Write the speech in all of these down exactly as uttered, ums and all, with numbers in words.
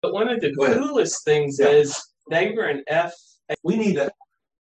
But one of the Go ahead. coolest things Yeah. is they were an F. We need to.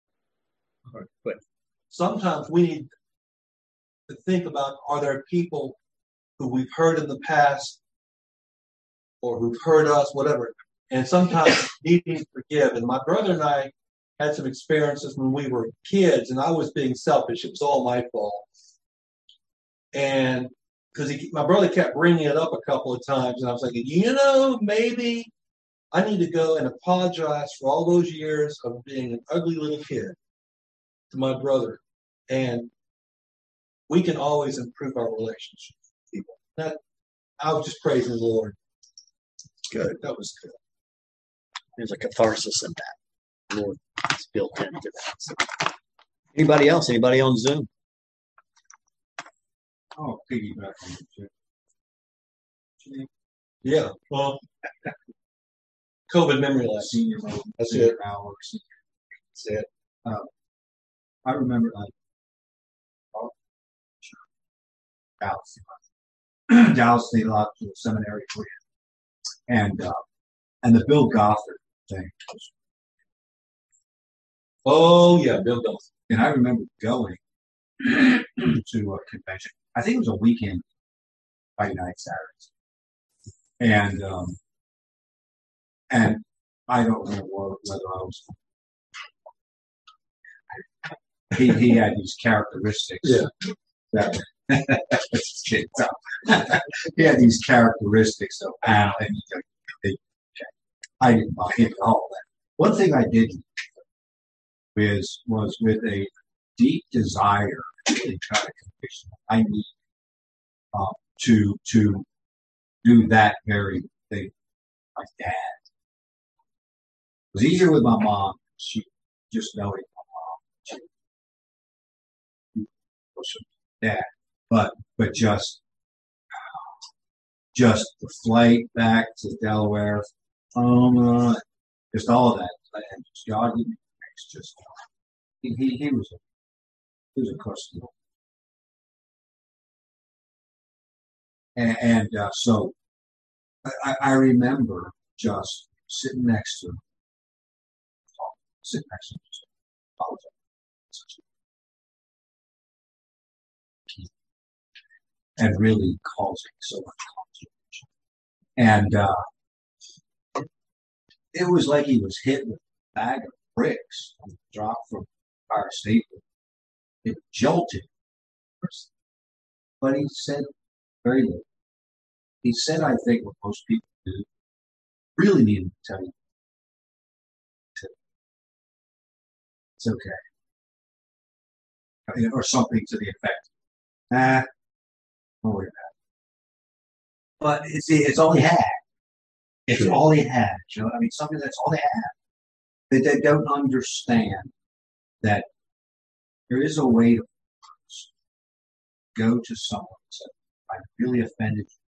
Sometimes we need to think about, are there people who we've heard in the past or who've hurt us, whatever, and sometimes needing to forgive. And my brother and I had some experiences when we were kids, and I was being selfish. It was all my fault. And because my brother kept bringing it up a couple of times, and I was thinking, you know, maybe I need to go and apologize for all those years of being an ugly little kid to my brother. And we can always improve our relationship with people. That, I was just praising the Lord. Good. That was good. There's a catharsis in that. Lord is built into that. So. Anybody else? Anybody on Zoom? Oh, piggyback on it. Yeah. Well, COVID memory less. Senior mode. That's senior it. Hour, senior. That's it. Uh, I remember like oh, Dallas, Dallas Theological Seminary, and uh, and the Bill Gothard thing. Oh yeah, Bill Gothard. And I remember going to a convention. I think it was a weekend by United Saturdays, and um, and I don't remember whether I was. He he had these characteristics. Yeah. That, he had these characteristics of Al, and he, I didn't buy into all that. One thing I did is was with a deep desire to really try to convict him. I need uh, to to do that very thing. My dad. It was easier with my mom. She just knowing my mom. She was dad, but but just just the flight back to Delaware, um, just all of that, and just God, it's just he he, he was a he was a crusty old. And, and uh, so I, I remember just sitting next to him, sitting next to him, just apologizing. And really causing so much consternation. And uh, it was like he was hit with a bag of bricks on the drop from Empire State. It jolted. But he said very little. He said, I think what most people do, really need to tell you. It's okay. Or something to the effect. Nah. Don't worry about it. But it's it's all he had. It's sure. all he had. You know, I mean, something that's all they have. They, they don't understand that there is a way to go to someone and say, "I'm really offended you."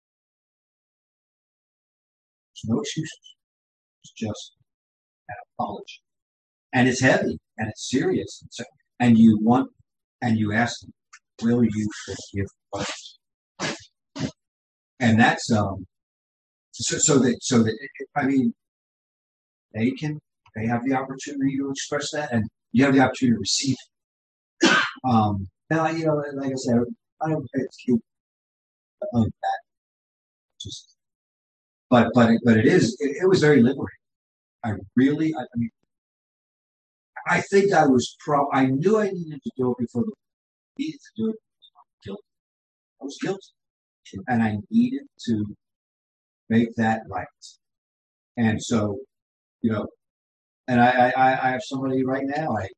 There's no excuses. It's just an apology, and it's heavy and it's serious, and, so, and you want and you ask them, "Will you forgive us?" And that's um, so, so that so that I mean, they can they have the opportunity to express that, and you have the opportunity to receive it. Um, now, you know, like I said, I don't think it's cute like that. Just, but but it, but it is. It, it was very liberating. I really, I, I mean, I think I was pro. I knew I needed to do it before the needed to do it. I was guilty. I was guilty, and I needed to make that right. And so, you know, and I, I, I have somebody right now. I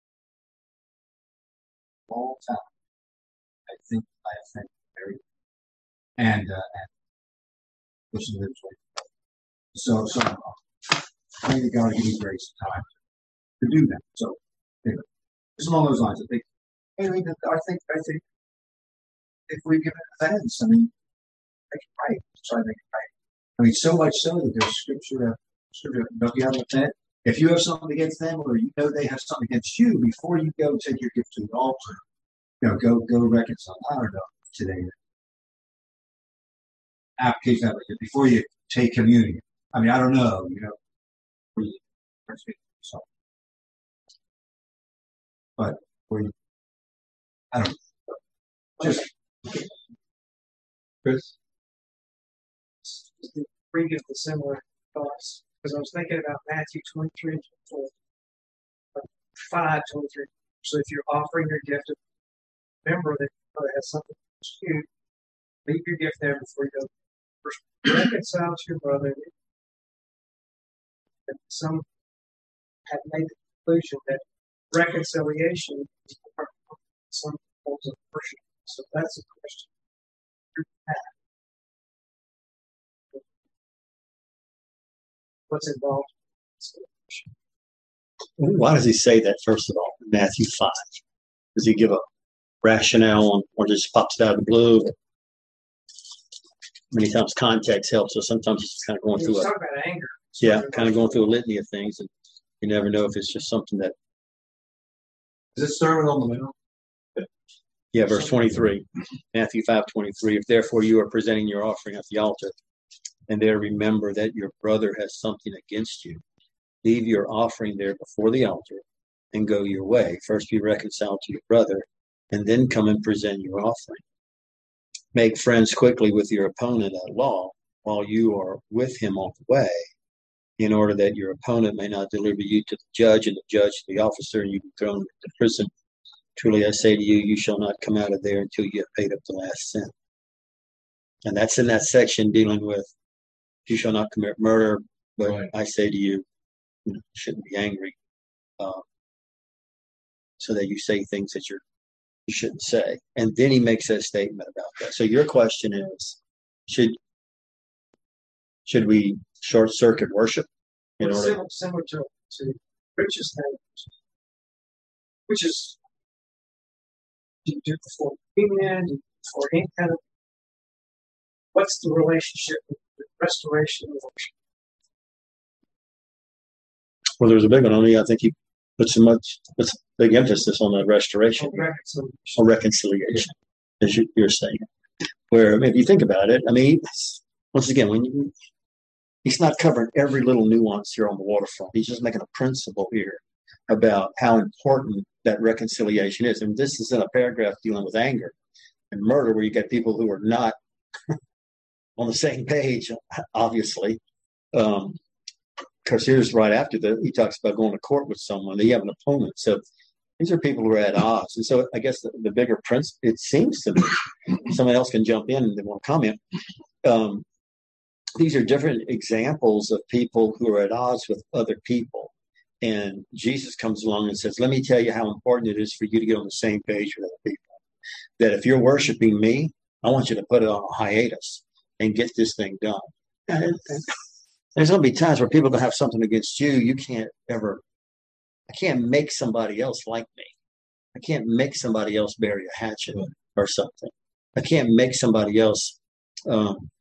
all the time. I think I offend very, and uh, and listen to this way. So so, uh, I think God give me grace and time to do that. So, anyway, just along those lines, I think. I think I think I think if we give it offense, I mean, make it right. Try to make it right. I mean, so much so that there's scripture. Scripture. Don't you have an offense? If you have something against them, or you know they have something against you, before you go take your gift to the altar, you know, go go reconcile. I don't know today. Application of it before you take communion. I mean, I don't know, you know. we- So, but we, I don't know. Just Chris? Bring you the similar thoughts because I was thinking about Matthew twenty-three and twenty-four, five twenty-three. So if you're offering your gift, remember that it has something to do. Leave your gift there before you go. First, reconcile to your brother. And some have made the conclusion that reconciliation is part of some forms of worship. So that's a question. What's involved? Why does he say that, first of all, in Matthew five? Does he give a rationale on, or just pops it out of the blue? Many times context helps, so sometimes it's kind of going through He's a, talking about anger. yeah, kind of going through a litany of things, and you never know if it's just something that, Is this Sermon on the Mount? yeah, verse twenty-three, Matthew five twenty-three. If therefore you are presenting your offering at the altar, and there remember that your brother has something against you, leave your offering there before the altar and go your way. First be reconciled to your brother, and then come and present your offering. Make friends quickly with your opponent at law while you are with him on the way, in order that your opponent may not deliver you to the judge, and the judge to the officer, and you be thrown into prison. Truly I say to you, you shall not come out of there until you have paid up the last cent. And that's in that section dealing with you shall not commit murder, but Right. I say to you, you know, you shouldn't be angry, uh, so that you say things that you're, you shouldn't say. And then he makes a statement about that. So your question is, should should we short circuit worship in Well, order? similar, similar to, to Rich's thing, which is do you do it before communion, do you do it before any kind of what's the relationship with the restoration of worship? Well, there's a big one on me. I think he puts so much, puts big emphasis on that restoration Or reconciliation? or reconciliation, as you, you're saying. Where, I mean, if you think about it, I mean, once again, when you, he's not covering every little nuance here on the waterfront. He's just making a principle here about how important that reconciliation is. And this is in a paragraph dealing with anger and murder, where you get people who are not on the same page, obviously. Um, because here's right after that, he talks about going to court with someone. You have an opponent. So these are people who are at odds. And so I guess the, the bigger principle, it seems to me, someone else can jump in and they want to comment. Um, these are different examples of people who are at odds with other people. And Jesus comes along and says, let me tell you how important it is for you to get on the same page with other people. That if you're worshiping me, I want you to put it on a hiatus and get this thing done. And, and there's going to be times where people are going to have something against you. You can't ever, I can't make somebody else like me. I can't make somebody else bury a hatchet or something. I can't make somebody else um,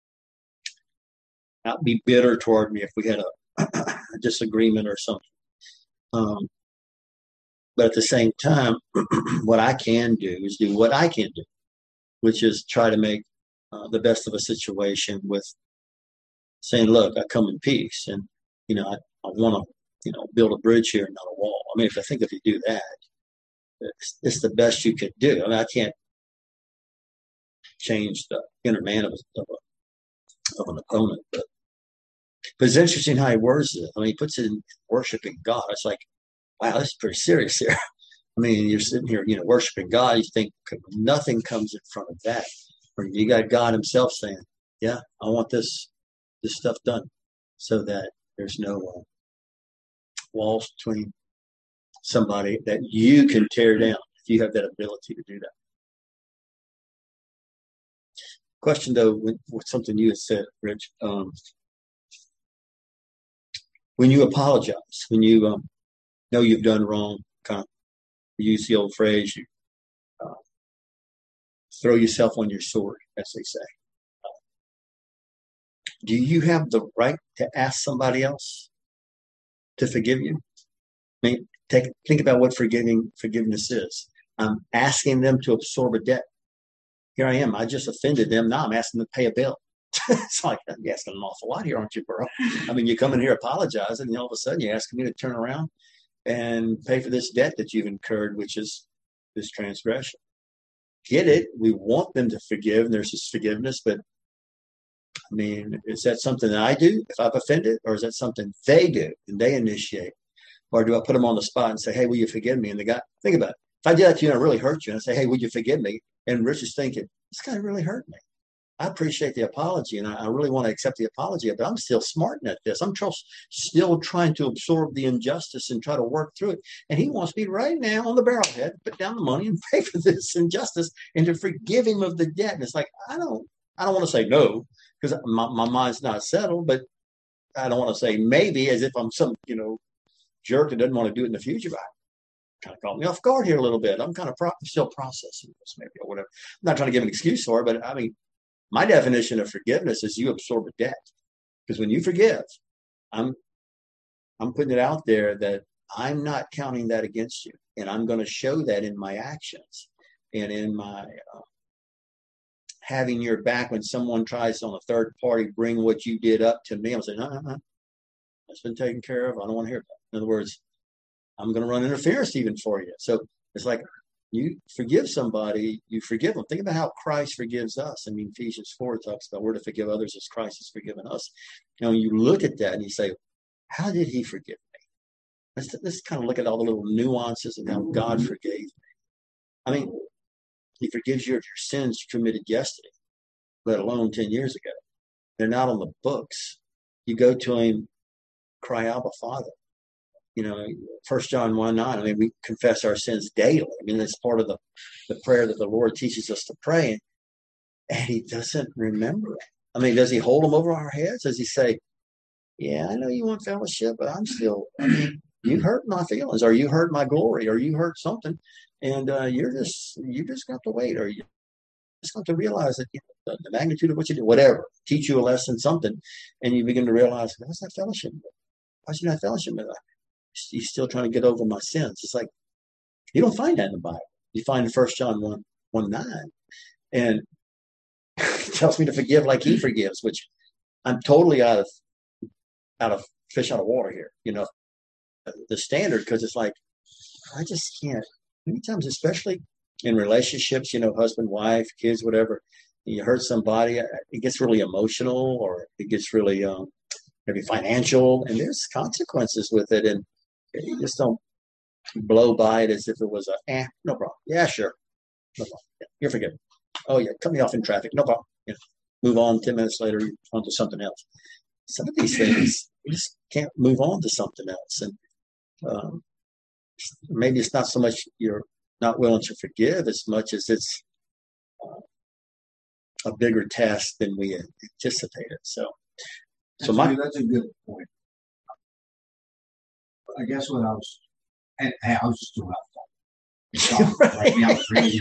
not be bitter toward me if we had a, a disagreement or something. Um, but at the same time, what I can do is do what I can do, which is try to make uh, the best of a situation with saying, look, I come in peace, and, you know, I, I want to, you know, build a bridge here, not a wall. I mean, if I think if you do that, it's, it's the best you could do. I mean, I can't change the inner man of, a, of, a, of an opponent, but, but it's interesting how he words it. I mean, he puts it in worshiping God. It's like, wow, this is pretty serious here. I mean, you're sitting here, you know, worshiping God. You think nothing comes in front of that. Or you got God himself saying, yeah, I want this this stuff done so that there's no uh, walls between somebody that you can tear down if you have that ability to do that. Question, though, with, with something you had said, Rich, um, when you apologize, when you um, know you've done wrong, kind of use the old phrase, you uh, throw yourself on your sword, as they say. Do you have the right to ask somebody else to forgive you? I mean, take, think about what forgiving forgiveness is. I'm asking them to absorb a debt. Here I am. I just offended them. Now I'm asking them to pay a bill. It's like, you're asking an awful lot here, aren't you, bro? I mean, you come in here apologizing, and all of a sudden you're asking me to turn around and pay for this debt that you've incurred, which is this transgression. Get it? We want them to forgive, and there's this forgiveness, but I mean, is that something that I do if I've offended, or is that something they do and they initiate? Or do I put them on the spot and say, hey, will you forgive me? And the guy, think about it. If I did that to you and I really hurt you, and I say, hey, would you forgive me? And Rich is thinking, this guy really hurt me. I appreciate the apology, and I, I really want to accept the apology, but I'm still smarting at this. I'm tr- still trying to absorb the injustice and try to work through it. And he wants me right now on the barrelhead, put down the money and pay for this injustice and to forgive him of the debt. And it's like, I don't, I don't want to say no, because my, my mind's not settled, but I don't want to say maybe as if I'm some, you know, jerk that doesn't want to do it in the future. But kind of caught me off guard here a little bit. I'm kind of pro- still processing this, maybe, or whatever. I'm not trying to give an excuse for it, but I mean, my definition of forgiveness is you absorb a debt. Because when you forgive, I'm I'm putting it out there that I'm not counting that against you. And I'm going to show that in my actions and in my uh, having your back when someone tries on a third party bring what you did up to me. I'm saying, no, no, no. That's been taken care of. I don't want to hear that. In other words, I'm going to run interference even for you. So it's like, you forgive somebody, you forgive them. Think about how Christ forgives us. I mean, Ephesians four talks about we're to forgive others as Christ has forgiven us. Now, when you look at that and you say, how did he forgive me? Let's, let's kind of look at all the little nuances of how God forgave me. I mean, he forgives you of your sins you committed yesterday, let alone ten years ago. They're not on the books. You go to him, cry out, Father. You know, First John one nine, I mean, we confess our sins daily. I mean, that's part of the, the prayer that the Lord teaches us to pray. And he doesn't remember it. I mean, does he hold them over our heads? Does he say, yeah, I know you want fellowship, but I'm still, I mean, you hurt my feelings, or you hurt my glory, or you hurt something. And uh, you're just, you just got to wait, or you just got to realize that, you know, the, the magnitude of what you do, whatever, teach you a lesson, something. And you begin to realize, what's that fellowship? Why should I have fellowship with that? He's still trying to get over my sins. It's like, you don't find that in the Bible. You find in First John one, one nine. And it tells me to forgive like he forgives, which I'm totally out of, out of fish out of water here, you know, the standard, because it's like, I just can't. Many times, especially in relationships, you know, husband, wife, kids, whatever, you hurt somebody, it gets really emotional, or it gets really um, maybe financial, and there's consequences with it. And you just don't blow by it as if it was a, eh, no problem. Yeah, sure. No problem. Yeah, you're forgiven. Oh, yeah, cut me off in traffic. No problem. Yeah. Move on. ten minutes later, on to something else. Some of these things, you just can't move on to something else. And um, maybe it's not so much you're not willing to forgive as much as it's uh, a bigger task than we anticipated. So, that's so my, a, that's a good point. I guess what I was, and, and I was just doing that. Right. Like, I was really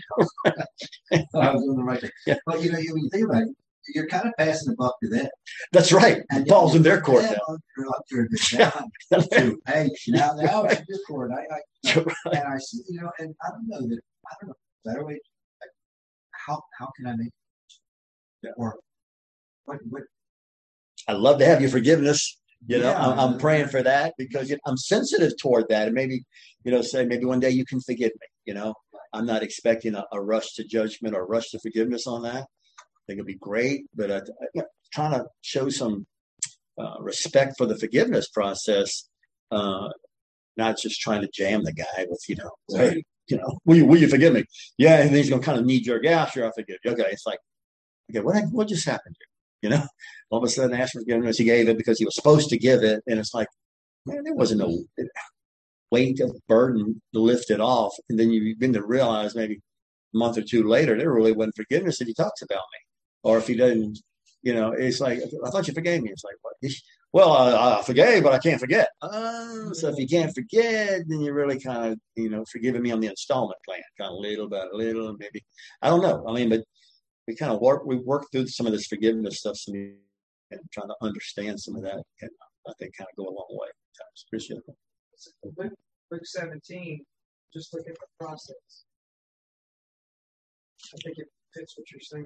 I was doing the right thing. Yeah. But you know, you, when you think about it, you're kind of passing the buck to them. That's right. And the ball's in their court now. You're up to down to, hey, now, now it's in your court. I, I, right. And I see, you know, and I don't know that, I don't know, better way, like, how, how can I make it work? What, what? I love to have your forgiveness. You know, yeah, I'm, I'm praying for that, because you know, I'm sensitive toward that. And maybe, you know, say maybe one day you can forgive me. You know, I'm not expecting a, a rush to judgment or a rush to forgiveness on that. I think it'd be great, but uh, you know, trying to show some uh, respect for the forgiveness process, uh, not just trying to jam the guy with, you know, hey, you know, will you will you forgive me? Yeah, and he's gonna kind of knee jerk. Yeah, sure, I forgive you. Okay, it's like, okay, what what just happened here? You know, all of a sudden, ask for forgiveness. He gave it because he was supposed to give it, and it's like, man, there wasn't no weight of burden to lift it off. And then you begin to realize maybe a month or two later, there really wasn't forgiveness that he talks about me. Or if he doesn't, you know, it's like, I thought you forgave me. It's like, what? Well, I, I forgave, but I can't forget. Uh, so if you can't forget, then you're really kind of, you know, forgiving me on the installment plan, kind of little by little, maybe. I don't know. I mean, but we kind of work, we work through some of this forgiveness stuff, so we, and trying to understand some of that, and I think kind of go a long way. Appreciate it. Luke, Luke seventeen, just look at the process. I think it fits what you're saying.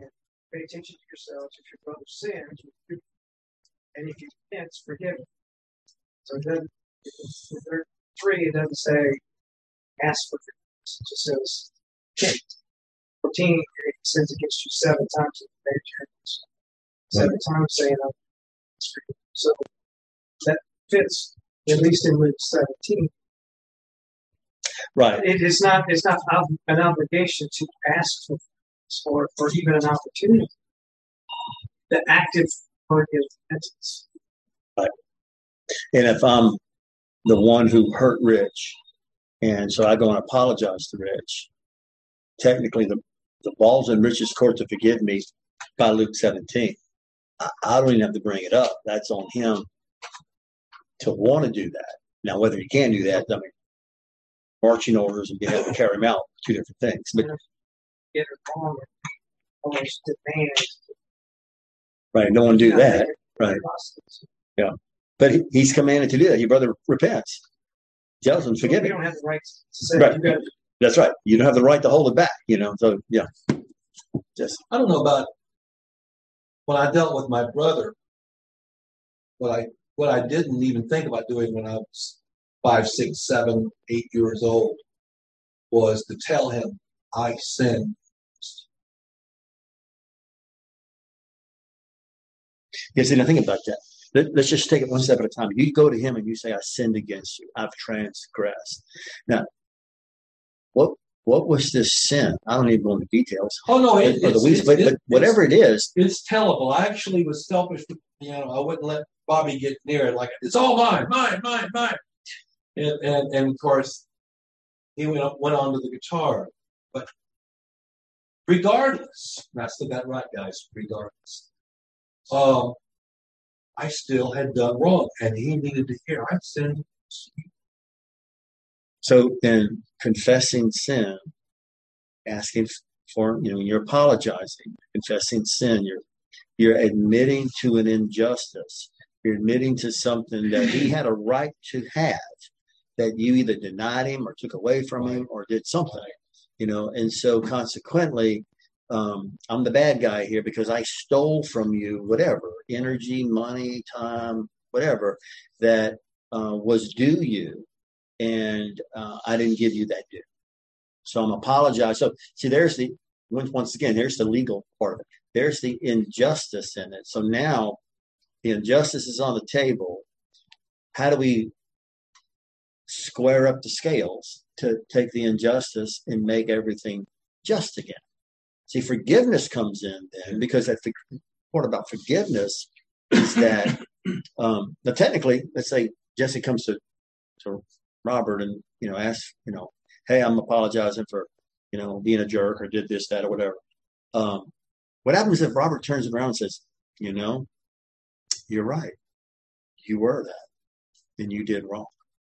pay attention to yourselves. If your brother sins, and if he repents, forgive him. So it doesn't, if there are three, it doesn't say ask for forgiveness. It just says repent. fourteen, if he sins against you seven times, seven times saying, I'm forgiven. So that fits, at least in Luke seventeen. Right. It is not, it's not an obligation to ask for or, or even an opportunity. The active part is repentance. Right. And if I'm the one who hurt Rich, and so I go and apologize to Rich, technically the, the ball's in Rich's court to forgive me by Luke seventeen. I, I don't even have to bring it up. That's on him to want to do that. Now, whether he can do that, I mean, marching orders and being able to carry them out, two different things. But get it wrong, almost demand. Right, no one do that. Right. Yeah. But he, he's commanded to do that. Your brother repents. Tells him, forgive me. You don't have the right to say right. You gotta, That's right. You don't have the right to hold it back, you know. So yeah. Just I don't know about when I dealt with my brother, what I what I didn't even think about doing when I was five, six, seven, eight years old was to tell him I sinned. Yeah, see, now think about that. Let, let's just take it one step at a time. You go to him and you say, I sinned against you. I've transgressed. Now, what what was this sin? I don't even go into details. Oh, no. It, or the it's, weeds, it's, but, it, but whatever it is. It's tellable. I actually was selfish. You know, I wouldn't let Bobby get near it. Like, it's all mine, mine, mine, mine. And, and, and of course, he went, up, went on to the guitar. But regardless, and I said that right, guys, regardless. Um, I still had done wrong, and he needed to hear I sinned. So in confessing sin, asking for, you know, you're apologizing, confessing sin, you're you're admitting to an injustice. You're admitting to something that he had a right to have, that you either denied him or took away from him or did something, you know, and so consequently, Um, I'm the bad guy here because I stole from you whatever, energy, money, time, whatever, that uh, was due you, and uh, I didn't give you that due. So I'm apologizing. So see, there's the, once again, there's the legal part of it. There's the injustice in it. So now the injustice is on the table. How do we square up the scales to take the injustice and make everything just again? See, forgiveness comes in then, because that's the part about forgiveness is that, um, now technically, let's say Jesse comes to, to Robert and, you know, asks, you know, hey, I'm apologizing for, you know, being a jerk or did this, that, or whatever. Um, what happens if Robert turns around and says, you know, you're right. You were that and you did wrong.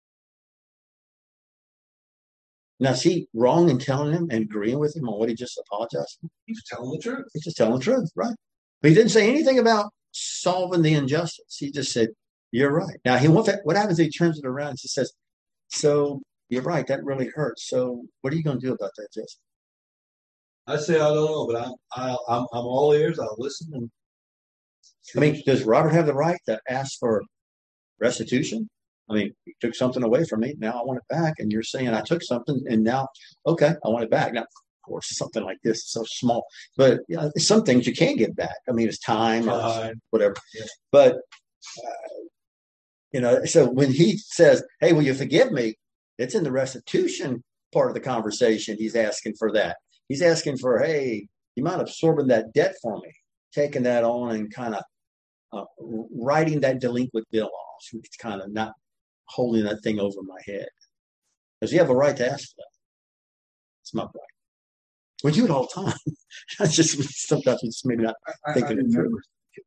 Now, is he wrong in telling him and agreeing with him on what he just apologized for? He's telling the truth. He's just telling the truth, right? But he didn't say anything about solving the injustice. He just said, you're right. Now, he what, what happens if he turns it around and he says, so you're right, that really hurts. So what are you going to do about that, Jesse? I say I don't know, but I'm I, I'm I'm all ears. I'll listen. And I mean, does Robert have the right to ask for restitution? I mean, you took something away from me. Now I want it back. And you're saying I took something and now, okay, I want it back. Now, of course, something like this is so small. But you know, some things you can't get back. I mean, it's time or uh, whatever. Yeah. But, uh, you know, so when he says, hey, will you forgive me? It's in the restitution part of the conversation. He's asking for that. He's asking for, hey, you mind absorbing that debt for me, taking that on and kind of uh, writing that delinquent bill off. It's kind of not holding that thing over my head. Because you have a right to ask for that. It's my right. We do it all the time. That's just sometimes it's maybe not I, thinking I it through. remember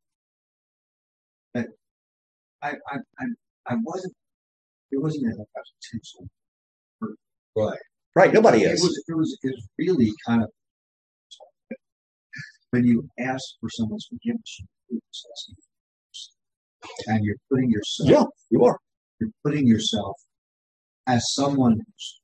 that I, I, I, I wasn't, it wasn't a potential. right. Right, nobody it is. Was, it, was, it was really kind of, when you ask for someone's forgiveness, and you're putting yourself, Yeah, you are. You're putting yourself as someone who's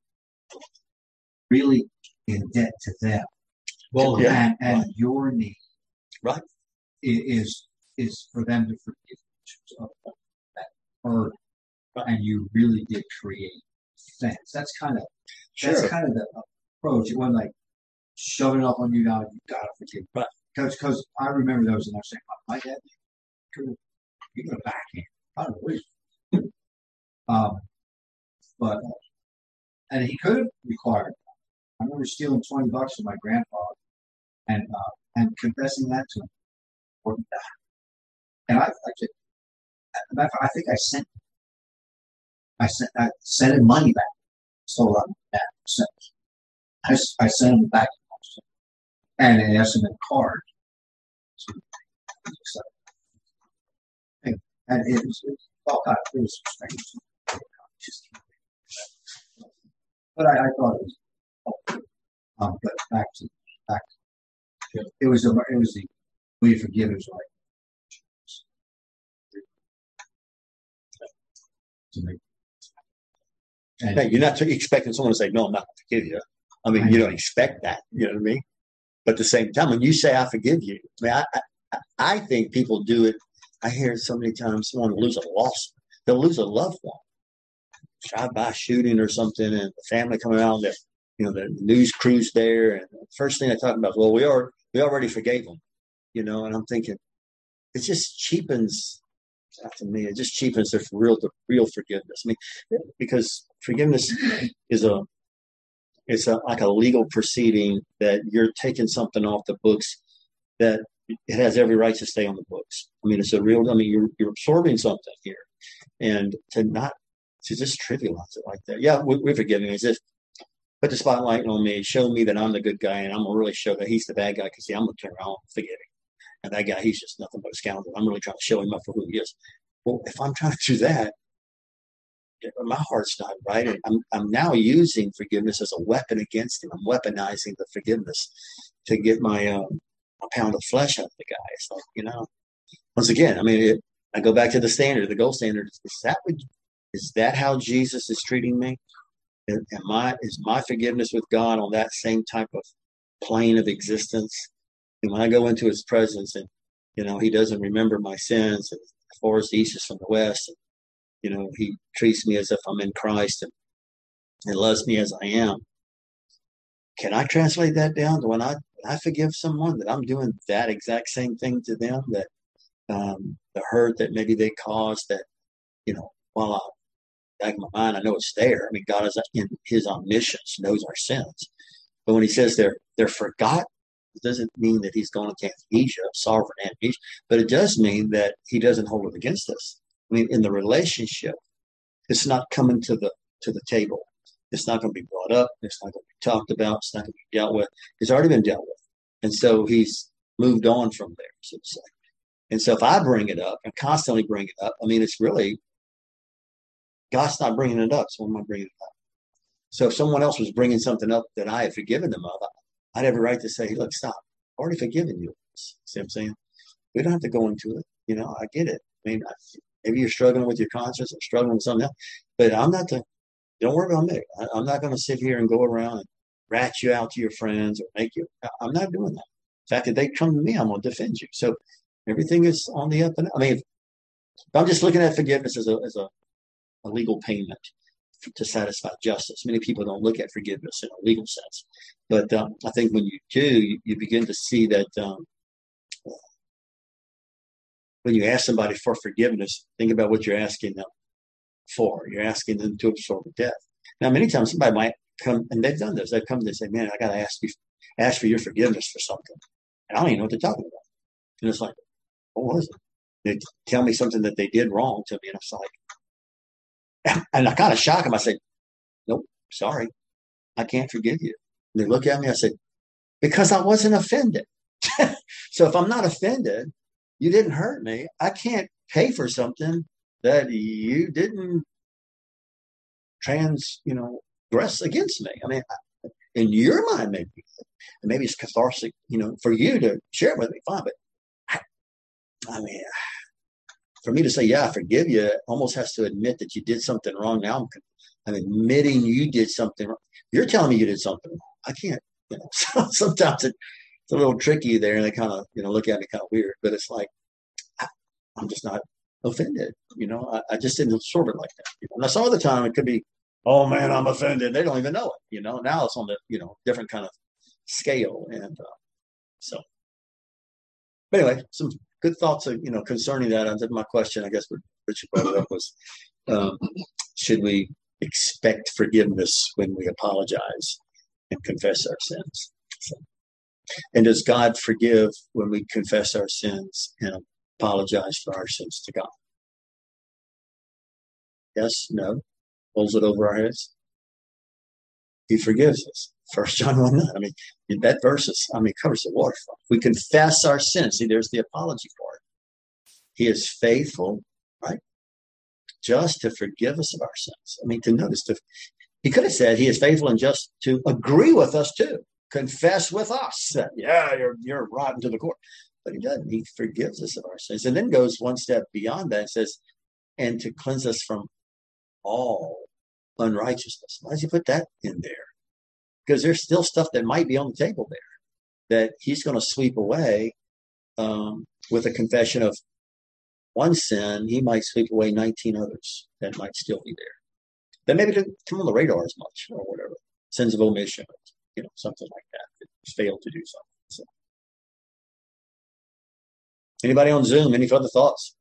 really in debt to them. Well, yeah. And, and your need Right. Is is for them to forgive you of that hurt, and you really did create things. That's kind of that's Sure. kind of the approach. It wasn't like shoving it up on you now. You gotta forgive. Right. Because because I remember those, and I was saying, my dad, you got a backhand. I don't know what he's um, but uh, and he could have required. I remember stealing twenty bucks from my grandfather and uh, and confessing that to him. And I, I, just, I think I sent, I sent, I sent him money back. Stole out that. I, I sent him back, and I asked him a card. So, and it was, it was oh God, it was strange. But I, I thought it was. Oh, um, but back to back. To, it was a, it was the we forgive is like. To me. And Hey, you're not expecting someone to say, no, I'm not going to forgive you. I mean, I you don't expect that. You know what I mean? But at the same time, when you say, I forgive you, I mean, I, I, I think people do it. I hear so many times someone lose a loss. They'll lose a loved one. Drive-by shooting or something, and the family coming out, the, you know, the news crew's there. And the first thing they talk about is, well, we are, we already forgave them. You know, and I'm thinking, it just cheapens, to me, it just cheapens the real, the real forgiveness. I mean, because forgiveness is a, it's a, like a legal proceeding that you're taking something off the books that it has every right to stay on the books. I mean, it's a real, I mean, you're, you're absorbing something here, and to not, to just trivialize it like that. Yeah, we, we're forgiving. It's just put the spotlight on me, show me that I'm the good guy, and I'm going to really show that he's the bad guy, because see, I'm going to turn around and forgive him. And that guy, he's just nothing but a scoundrel. I'm really trying to show him up for who he is. Well, if I'm trying to do that, my heart's not right. And I'm, I'm now using forgiveness as a weapon against him. I'm weaponizing the forgiveness to get my um, a pound of flesh out of the guy. It's like, you know, once again, I mean, it, I go back to the standard, the gold standard. Is that what, is that how Jesus is treating me? Am I, is my forgiveness with God on that same type of plane of existence? And when I go into his presence and, you know, he doesn't remember my sins, and as far as the east is from the west, and, you know, he treats me as if I'm in Christ, and, and loves me as I am. Can I translate that down to when I, I forgive someone, that I'm doing that exact same thing to them, that um, the hurt that maybe they caused, that, you know, while I, back in my mind, I know it's there. I mean, God is in his omniscience, knows our sins. But when he says they're, they're forgotten, it doesn't mean that he's gone to amnesia, sovereign amnesia, but it does mean that he doesn't hold it against us. I mean, in the relationship, it's not coming to the to the table. It's not going to be brought up. It's not going to be talked about. It's not going to be dealt with. It's already been dealt with. And so he's moved on from there, so to say. And so if I bring it up and constantly bring it up, I mean, it's really, God's not bringing it up, so why am I bringing it up? So if someone else was bringing something up that I had forgiven them of, I'd have a right to say, hey, look, stop. I've already forgiven you. See what I'm saying? We don't have to go into it. You know, I get it. I mean, maybe you're struggling with your conscience or struggling with something else, but I'm not the, don't worry about me. I, I'm not going to sit here and go around and rat you out to your friends or make you, I'm not doing that. In fact, if they come to me, I'm going to defend you. So everything is on the up and up. I mean, if, if I'm just looking at forgiveness as a, as a, a legal payment to satisfy justice. Many people don't look at forgiveness in a legal sense, but um, I think when you do, you, you begin to see that um, when you ask somebody for forgiveness, think about what you're asking them for. You're asking them to absorb death. Now, many times somebody might come, and they've done this. They've come and say, "Man, I got to ask you, ask for your forgiveness for something," and I don't even know what they're talking about. And it's like, what was it? They tell me something that they did wrong to me, and it's like. And I kind of shock them. I said, nope, sorry. I can't forgive you. And they look at me. I said, because I wasn't offended. So if I'm not offended, you didn't hurt me. I can't pay for something that you didn't trans, you know, gress against me. I mean, in your mind, maybe, maybe it's cathartic, you know, for you to share it with me, fine. But I, I mean, for me to say, yeah, I forgive you, almost has to admit that you did something wrong. Now I'm, I'm admitting you did something wrong. You're telling me you did something wrong. I can't, you know, sometimes it, it's a little tricky there, and they kind of, you know, look at me kind of weird. But it's like I, I'm just not offended. You know, I, I just didn't absorb it like that. You know? Now, some of the time it could be, oh man, I'm offended. They don't even know it. You know, now it's on the, you know, different kind of scale, and uh, so. But anyway, some good thoughts, of, you know, concerning that. I think my question, I guess, what Richard brought it up was, um, should we expect forgiveness when we apologize and confess our sins? So, and does God forgive when we confess our sins and apologize for our sins to God? Yes, no, holds it over our heads. He forgives us. First John one nine. I mean, in that verse is, I mean, covers the waterfront. We confess our sins. See, there's the apology part. He is faithful, right? Just to forgive us of our sins. I mean, to notice, to, he could have said he is faithful and just to agree with us too. Confess with us that, yeah, you're, you're rotten to the core. But he doesn't. He forgives us of our sins. And then goes one step beyond that and says, and to cleanse us from all unrighteousness. Why does he put that in there? Because there's still stuff that might be on the table there that he's going to sweep away um, with a confession of one sin. He might sweep away nineteen others that might still be there. That maybe didn't come on the radar as much or whatever. Sins of omission, you know, something like that. That failed to do something. So. Anybody on Zoom? Any further thoughts?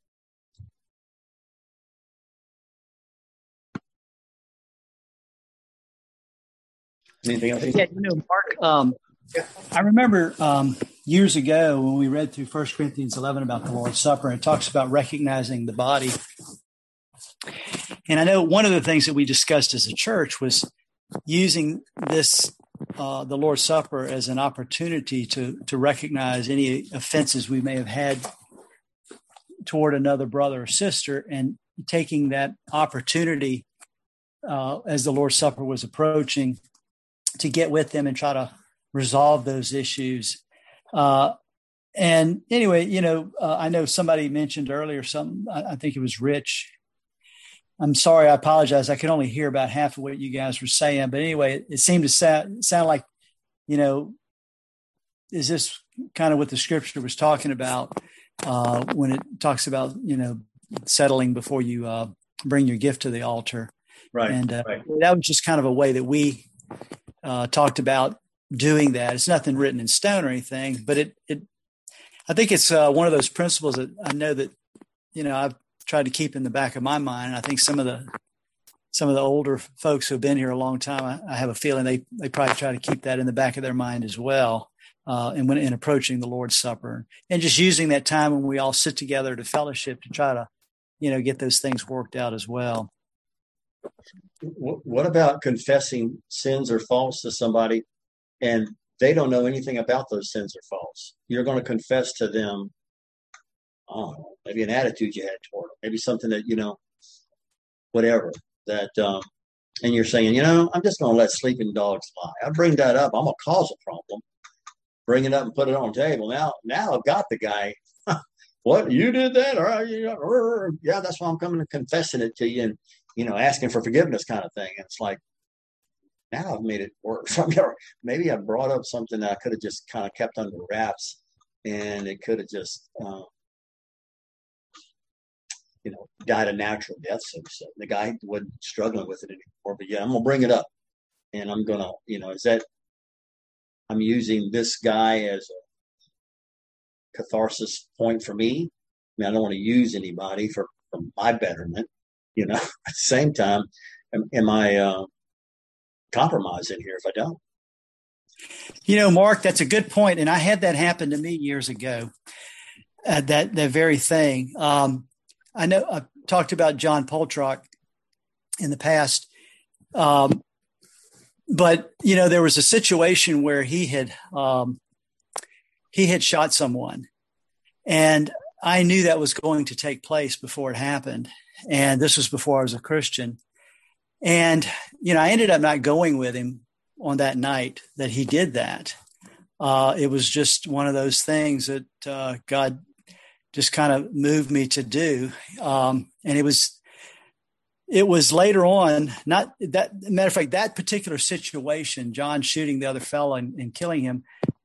Anything else? Yeah, you know, Mark, um, I remember um, years ago when we read through First Corinthians eleven about the Lord's Supper, and it talks about recognizing the body. And I know one of the things that we discussed as a church was using this, uh, the Lord's Supper, as an opportunity to to recognize any offenses we may have had toward another brother or sister, and taking that opportunity uh, as the Lord's Supper was approaching to get with them and try to resolve those issues. Uh, and anyway, you know, uh, I know somebody mentioned earlier something, I, I think it was Rich. I'm sorry, I apologize. I could only hear about half of what you guys were saying. But anyway, it, it seemed to sound, sound like, you know, is this kind of what the scripture was talking about uh, when it talks about, you know, settling before you uh, bring your gift to the altar. Right. And uh, right. that was just kind of a way that we Uh, talked about doing that. It's nothing written in stone or anything, but it, it I think it's uh, one of those principles that I know that, you know, I've tried to keep in the back of my mind. And I think some of the, some of the older folks who have been here a long time, I, I have a feeling they, they probably try to keep that in the back of their mind as well. Uh, and when in approaching the Lord's Supper and just using that time when we all sit together to fellowship to try to, you know, get those things worked out as well. What about confessing sins or faults to somebody and they don't know anything about those sins or faults? You're going to confess to them, oh, maybe an attitude you had toward them, maybe something that, you know, whatever that, um, and you're saying, you know, I'm just going to let sleeping dogs lie. I bring that up. I'm going to cause a problem. Bring it up and put it on the table. Now, now I've got the guy. What, you did that? All right, yeah, that's why I'm coming and confessing it to you and, you know, asking for forgiveness kind of thing. And it's like, now I've made it worse. Maybe I brought up something that I could have just kind of kept under wraps and it could have just, um, you know, died a natural death, so to say. The guy wasn't struggling with it anymore, but yeah, I'm going to bring it up. And I'm going to, you know, is that, I'm using this guy as a catharsis point for me. I mean, I don't want to use anybody for, for my betterment, you know. At the same time, am, am I uh, compromising here if I don't? You know, Mark, that's a good point. And I had that happen to me years ago, uh, that, that very thing. Um, I know I've talked about John Poltrock in the past. Um, but, you know, there was a situation where he had, um, he had shot someone, and I knew that was going to take place before it happened. And this was before I was a Christian. And, you know, I ended up not going with him on that night that he did that. Uh, it was just one of those things that uh, God just kind of moved me to do. Um, and it was, it was later on, not that matter of fact, that particular situation, John shooting the other fellow and, and killing him,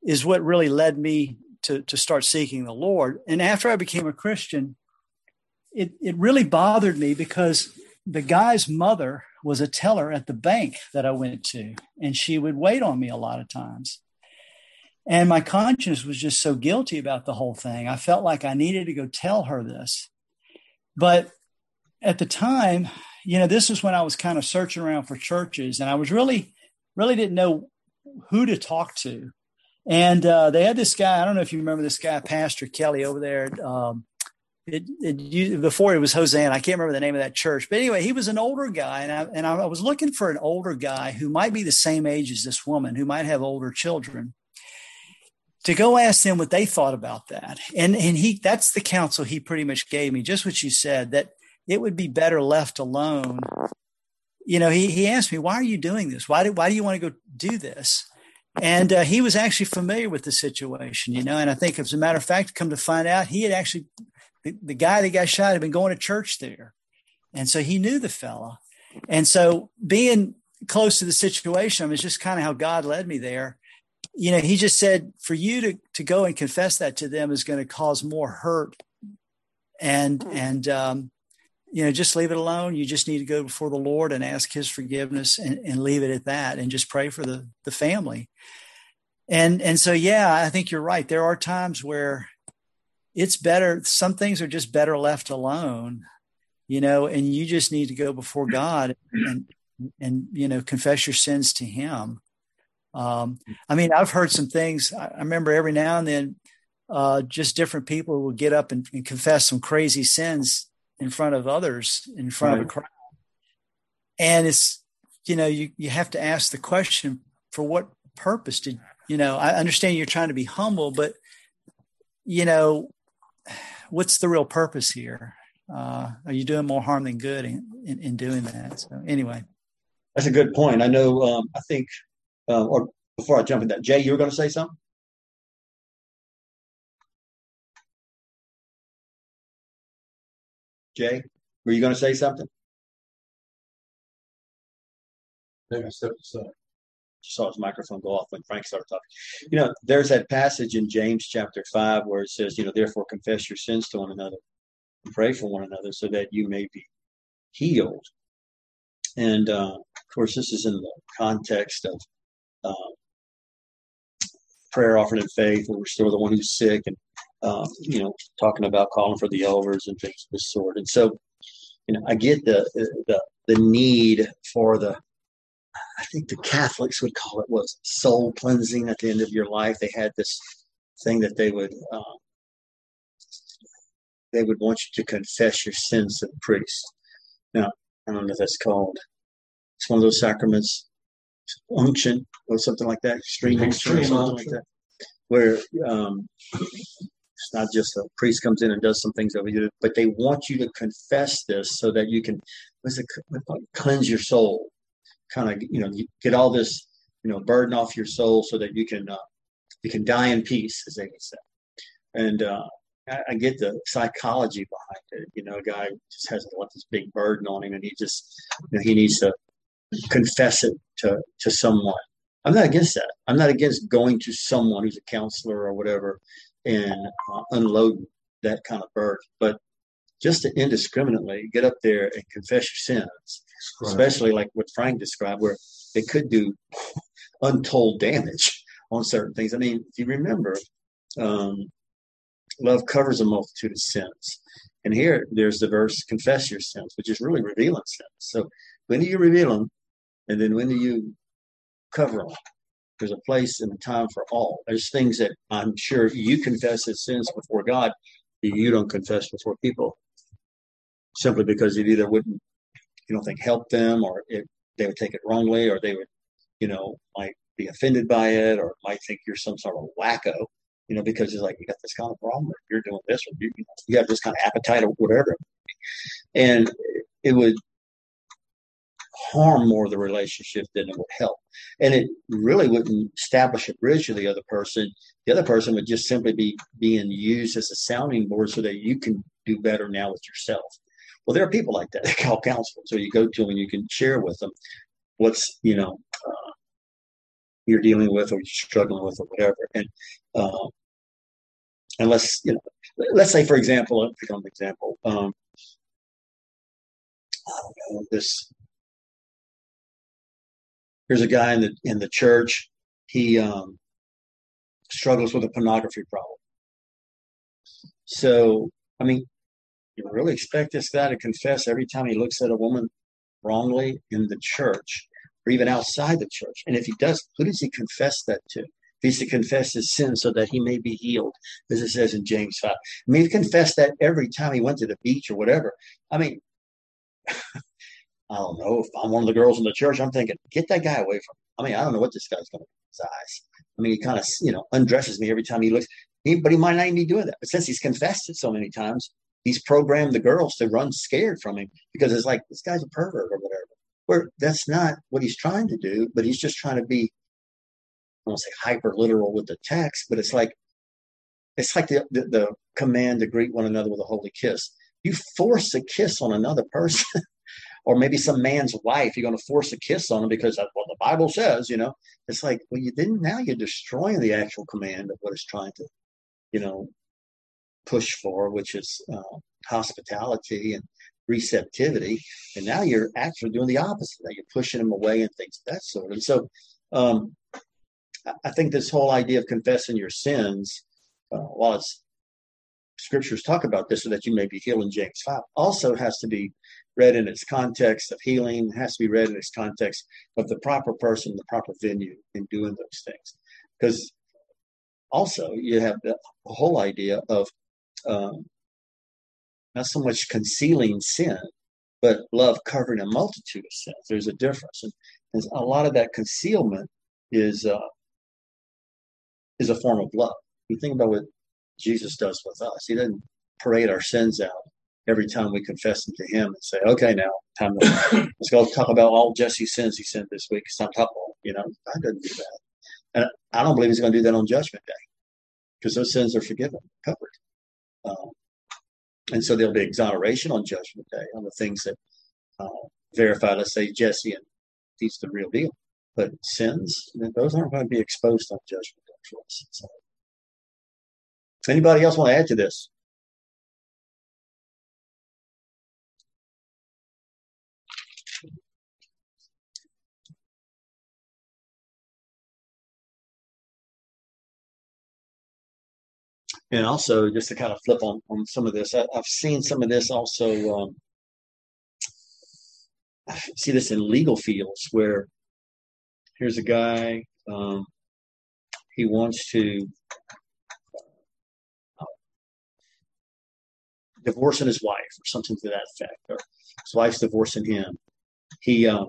is what really led me to, to start seeking the Lord. And after I became a Christian, it, it really bothered me because the guy's mother was a teller at the bank that I went to, and she would wait on me a lot of times. And my conscience was just so guilty about the whole thing. I felt like I needed to go tell her this. But at the time, you know, this was when I was kind of searching around for churches, and I was really, really didn't know who to talk to. And uh, they had this guy, I don't know if you remember this guy, Pastor Kelly over there. Um, it, it, before it was Hosanna, I can't remember the name of that church. But anyway, he was an older guy, and I, and I was looking for an older guy who might be the same age as this woman, who might have older children, to go ask them what they thought about that. And and he that's the counsel he pretty much gave me, just what you said, that it would be better left alone. You know, he he asked me, why are you doing this? Why do, why do you want to go do this? And uh, he was actually familiar with the situation, you know, and I think as a matter of fact, come to find out, he had actually, the, the guy that got shot had been going to church there. And so he knew the fella. And so being close to the situation, I mean, it's just kind of how God led me there. You know, he just said, for you to, to go and confess that to them is going to cause more hurt. And, and, um, you know, just leave it alone. You just need to go before the Lord and ask his forgiveness and, and leave it at that, and just pray for the, the family. And, and so, yeah, I think you're right. There are times where it's better. Some things are just better left alone, you know, and you just need to go before God and, and, you know, confess your sins to him. Um, I mean, I've heard some things. I, I remember every now and then, uh, just different people will get up and, and confess some crazy sins in front of others, in front right. of a crowd. And it's, you know, you, you have to ask the question, for what purpose did, you know, I understand you're trying to be humble, but, you know, what's the real purpose here? Uh, are you doing more harm than good in, in, in doing that? So anyway. That's a good point. I know, um, I think, uh, or before I jump in that, Jay, you were going to say something? Jay, were you going to say something? Maybe I stepped aside. Saw his microphone go off when Frank started talking. You know, there's that passage in James chapter five where it says, you know, therefore confess your sins to one another and pray for one another so that you may be healed. And uh, of course, this is in the context of uh, prayer offered in faith and restore the one who's sick, and um, you know, talking about calling for the elders and things of this sort. And so, you know, I get the the the need for the, I think the Catholics would call it, was soul cleansing at the end of your life. They had this thing that they would um, they would want you to confess your sins to the priest. Now, I don't know if that's called. It's one of those sacraments, unction or something like that, extreme unction or something like that, where um, it's not just a priest comes in and does some things over you, but they want you to confess this so that you can, what's it, cleanse your soul, kind of, you know, get all this, you know, burden off your soul so that you can, uh, you can die in peace, as they would say. And uh, I, I get the psychology behind it. You know, a guy just has like this big burden on him, and he just, you know, he needs to confess it to, to someone. I'm not against that. I'm not against going to someone who's a counselor or whatever and uh, unloading that kind of burden. But just to indiscriminately get up there and confess your sins, right, especially like what Frank described, where it could do untold damage on certain things. I mean, if you remember, um, love covers a multitude of sins. And here there's the verse, confess your sins, which is really revealing sins. So when do you reveal them? And then when do you cover them? There's a place and a time for all. There's things that I'm sure you confess as sins before God that you don't confess before people, simply because it either wouldn't, you don't think, help them, or it, they would take it wrongly, or they would, you know, might be offended by it, or might think you're some sort of wacko, you know, because it's like, you got this kind of problem, or you're doing this, or you, you, know, you have this kind of appetite or whatever. And it would harm more the relationship than it would help. And it really wouldn't establish a bridge to the other person. The other person would just simply be being used as a sounding board so that you can do better now with yourself. Well, there are people like that. They call counselors. So you go to them and you can share with them what's, you know, uh, you're dealing with or you're struggling with or whatever. And uh, unless, you know, let's say, for example, I'll pick on an example. Um, I don't know, this, here's a guy in the, in the church. He um, struggles with a pornography problem. So, I mean, you really expect this guy to confess every time he looks at a woman wrongly in the church or even outside the church? And if he does, who does he confess that to? He's to confess his sin so that he may be healed, as it says in James five. I mean, he confessed that every time he went to the beach or whatever. I mean, I don't know. If I'm one of the girls in the church, I'm thinking, get that guy away from me. I mean, I don't know what this guy's going to do with his eyes. I mean, he kind of, you know, undresses me every time he looks. He, but he might not even be doing that. But since he's confessed it so many times, he's programmed the girls to run scared from him because it's like, this guy's a pervert or whatever. Where that's not what he's trying to do, but he's just trying to be, I won't say hyper literal with the text, but it's like, it's like the, the, the command to greet one another with a holy kiss. You force a kiss on another person. Or maybe some man's wife, you're going to force a kiss on him because that's what the Bible says, you know. It's like, well, you didn't. Now you're destroying the actual command of what it's trying to, you know, push for, which is uh, hospitality and receptivity. And now you're actually doing the opposite. Now you're pushing them away and things of that sort. And so um, I think this whole idea of confessing your sins, uh, while it's scriptures talk about this so that you may be healed in James five, also has to be read in its context of healing, has to be read in its context of the proper person, the proper venue in doing those things. Because also you have the whole idea of um, not so much concealing sin, but love covering a multitude of sins. There's a difference. And, and a lot of that concealment is uh, is a form of love. You think about what Jesus does with us. He doesn't parade our sins out every time we confess them to him and say, okay, now time to let's go talk about all Jesse's sins he sinned this week. It's time to talk about, you know, God doesn't do that. And I don't believe he's going to do that on Judgment Day because those sins are forgiven, covered. Um, and so there'll be exoneration on Judgment Day on the things that uh, verify, let's say, Jesse and he's the real deal. But sins, those aren't going to be exposed on Judgment Day for us. So, anybody else want to add to this? And also, just to kind of flip on, on some of this, I, I've seen some of this also. Um, I see this in legal fields where here's a guy, um, he wants to uh, divorcing his wife or something to that effect, or his wife's divorcing him. He um,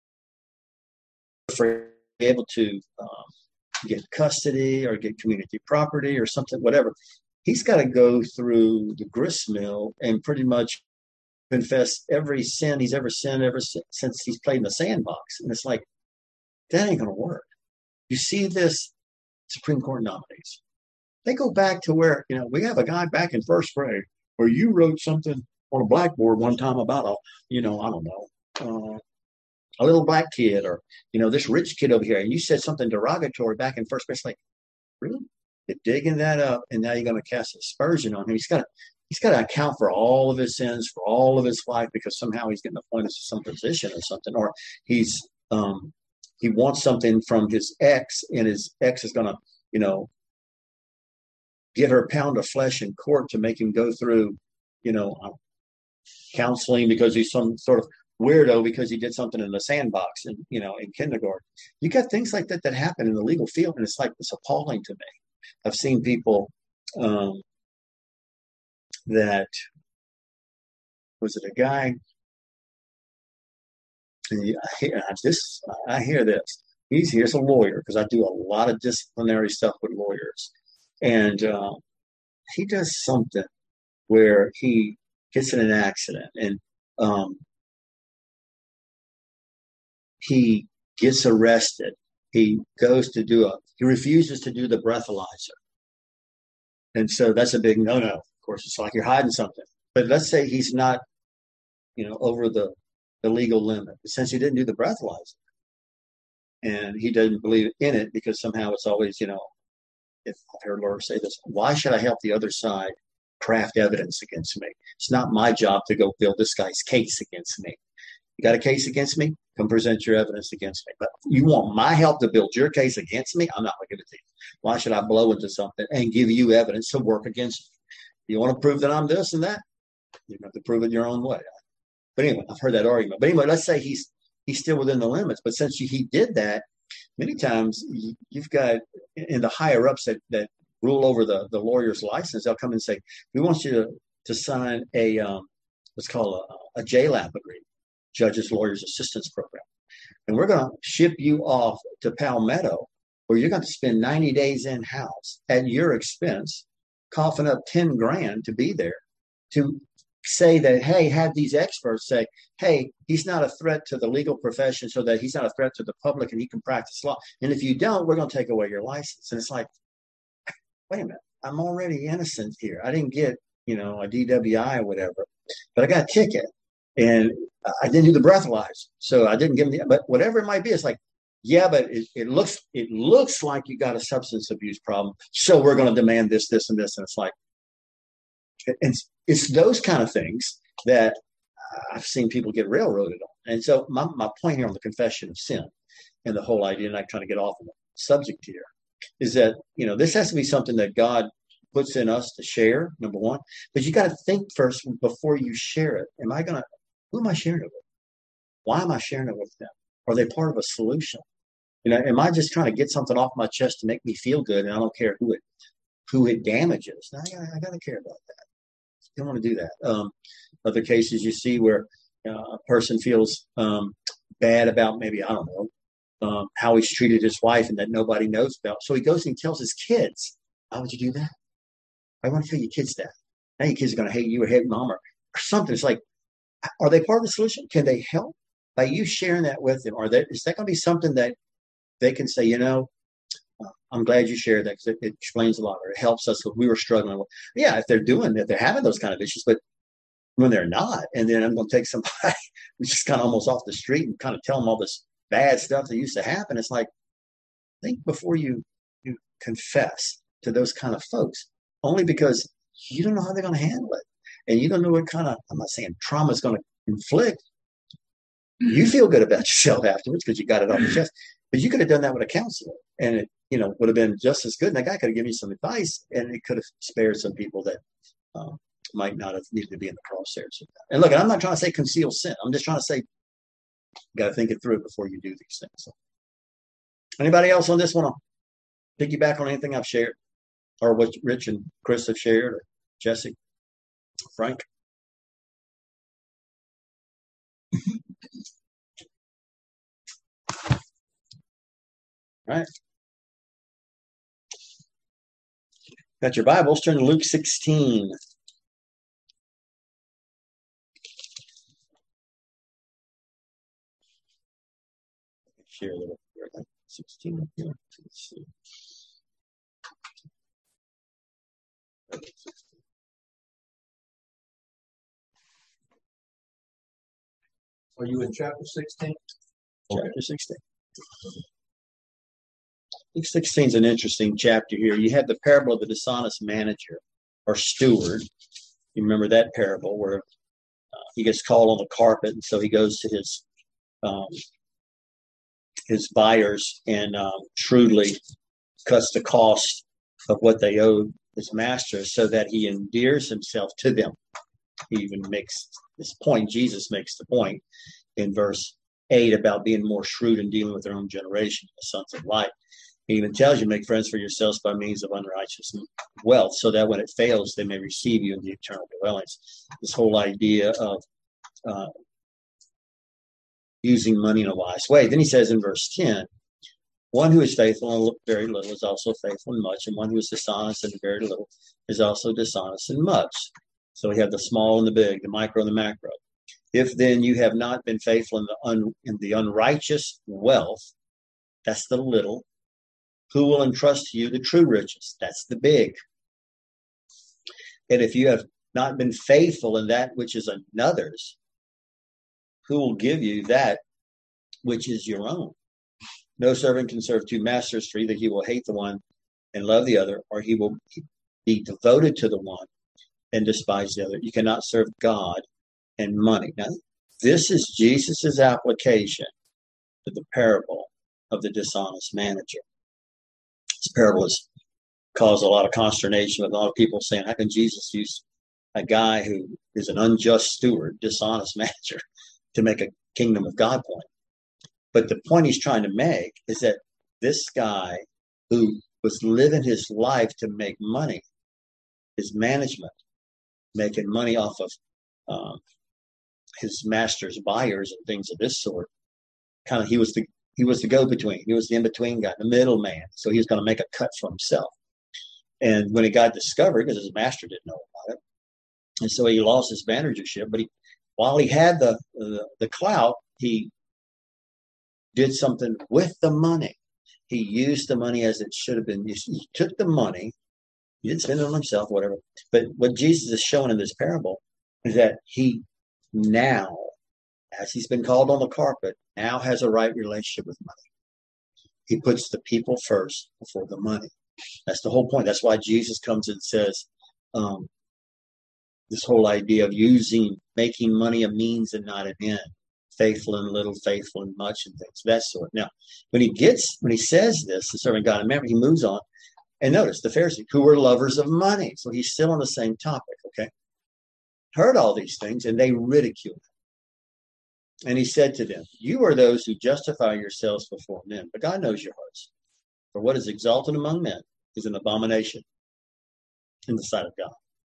for able to um, get custody or get community property or something, whatever. He's got to go through the grist mill and pretty much confess every sin he's ever sinned ever since he's played in the sandbox. And it's like, that ain't going to work. You see this Supreme Court nominees. They go back to where, you know, we have a guy back in first grade where you wrote something on a blackboard one time about a, you know, I don't know, uh, a little black kid or, you know, this rich kid over here. And you said something derogatory back in first grade. It's like, really? You're digging that up and now you're going to cast aspersion on him. He's got to, he's got to account for all of his sins, for all of his life, because somehow he's getting appointed to some position or something, or he's, um, he wants something from his ex and his ex is going to, you know, give her a pound of flesh in court to make him go through, you know, uh, counseling because he's some sort of weirdo because he did something in the sandbox and, you know, in kindergarten. You got things like that that happen in the legal field. And it's like, it's appalling to me. I've seen people um, that, was it a guy? And I hear this. I hear this. He's here's a lawyer because I do a lot of disciplinary stuff with lawyers, and uh, he does something where he gets in an accident and um, he gets arrested. He goes to do a. He refuses to do the breathalyzer, and so that's a big no-no. Of course, it's like you're hiding something. But let's say he's not, you know, over the the legal limit. But since he didn't do the breathalyzer, and he doesn't believe in it because somehow it's always, you know, if I've heard lawyers say this, why should I help the other side craft evidence against me? It's not my job to go build this guy's case against me. You got a case against me? Come present your evidence against me. But you want my help to build your case against me? I'm not going to give it to you. Why should I blow into something and give you evidence to work against you? You want to prove that I'm this and that? You have to prove it your own way. But anyway, I've heard that argument. But anyway, let's say he's he's still within the limits. But since he did that, many times you've got in the higher ups that, that rule over the, the lawyer's license, they'll come and say, we want you to, to sign a um, what's called a, a J LAP agreement, Judges, Lawyers, Assistance Program. And we're going to ship you off to Palmetto, where you're going to spend ninety days in-house at your expense, coughing up ten grand to be there, to say that, hey, have these experts say, hey, he's not a threat to the legal profession, so that he's not a threat to the public and he can practice law. And if you don't, we're going to take away your license. And it's like, wait a minute, I'm already innocent here. I didn't get, you know, a D W I or whatever, but I got a ticket and I didn't do the breathalyzer. So I didn't give him the, but whatever it might be, it's like, yeah, but it, it looks, it looks like you got a substance abuse problem. So we're going to demand this, this, and this. And it's like, it's, it's those kind of things that I've seen people get railroaded on. And so my, my point here on the confession of sin and the whole idea, and I'm trying to get off of the subject here, is that, you know, this has to be something that God puts in us to share, number one. But you got to think first before you share it. Am I going to, who am I sharing it with? Why am I sharing it with them? Are they part of a solution? You know, am I just trying to get something off my chest to make me feel good, and I don't care who it who it damages? Now, I, I got to care about that. You don't want to do that. Um, other cases you see where uh, a person feels um, bad about maybe, I don't know, um, how he's treated his wife and that nobody knows about. So he goes and he tells his kids, why would you do that? I want to tell your kids that. Now your kids are going to hate you or hate mom or, or something. It's like, are they part of the solution? Can they help? By you sharing that with them, are they, is that going to be something that they can say, you know, uh, I'm glad you shared that because it, it explains a lot, or it helps us what we were struggling with. Yeah, if they're doing, if they're having those kind of issues, but when they're not, and then I'm going to take somebody who's just kind of almost off the street and kind of tell them all this bad stuff that used to happen. It's like, think before you, you confess to those kind of folks, only because you don't know how they're going to handle it. And you don't know what kind of, I'm not saying trauma is going to inflict. You feel good about yourself afterwards because you got it off your chest. But you could have done that with a counselor, and it, you know, would have been just as good. And that guy could have given you some advice, and it could have spared some people that um, might not have needed to be in the crosshairs. And look, I'm not trying to say conceal sin. I'm just trying to say you got to think it through before you do these things. So, anybody else on this one? I'll piggyback on anything I've shared, or what Rich and Chris have shared, or Jesse, Frank. Right. Got your Bibles? Turn to Luke sixteen. Share a little here. sixteen here. Let's see. Are you in chapter sixteen? Chapter sixteen. Luke sixteen is an interesting chapter here. You have the parable of the dishonest manager or steward. You remember that parable where uh, he gets called on the carpet, and so he goes to his um, his buyers and um, shrewdly cuts the cost of what they owed his master so that he endears himself to them. He even makes this point, Jesus makes the point in verse eight about being more shrewd in dealing with their own generation, the sons of light. He even tells you, make friends for yourselves by means of unrighteous wealth, so that when it fails, they may receive you in the eternal dwellings. This whole idea of uh, using money in a wise way. Then he says in verse ten, one who is faithful in very little is also faithful in much, and one who is dishonest in very little is also dishonest in much. So we have the small and the big, the micro and the macro. If then you have not been faithful in the un, in the unrighteous wealth, that's the little, who will entrust to you the true riches? That's the big. And if you have not been faithful in that which is another's, who will give you that which is your own? No servant can serve two masters, for either he will hate the one and love the other, or he will be devoted to the one and despise the other. You cannot serve God and money. Now, this is Jesus's application to the parable of the dishonest manager. This parable has caused a lot of consternation with a lot of people saying, how can Jesus use a guy who is an unjust steward, dishonest manager, to make a kingdom of God point? But the point he's trying to make is that this guy who was living his life to make money, his management, making money off of um, his master's buyers and things of this sort, kind of he was the he was the go-between. He was the in-between guy, the middleman. So he was going to make a cut for himself. And when it got discovered, because his master didn't know about it, and so he lost his managership. But he, while he had the, the the clout, he did something with the money. He used the money as it should have been used. He took the money. He didn't spend it on himself, whatever. But what Jesus is showing in this parable is that he now, as he's been called on the carpet, now has a right relationship with money. He puts the people first before the money. That's the whole point. That's why Jesus comes and says um, this whole idea of using, making money a means and not an end. Faithful in little, faithful in much, and things of that sort. Now, when he gets, when he says this, the servant God, remember, he moves on. And notice the Pharisees, who were lovers of money. So he's still on the same topic, okay? Heard all these things, and they ridiculed him. And he said to them, you are those who justify yourselves before men, but God knows your hearts. For what is exalted among men is an abomination in the sight of God.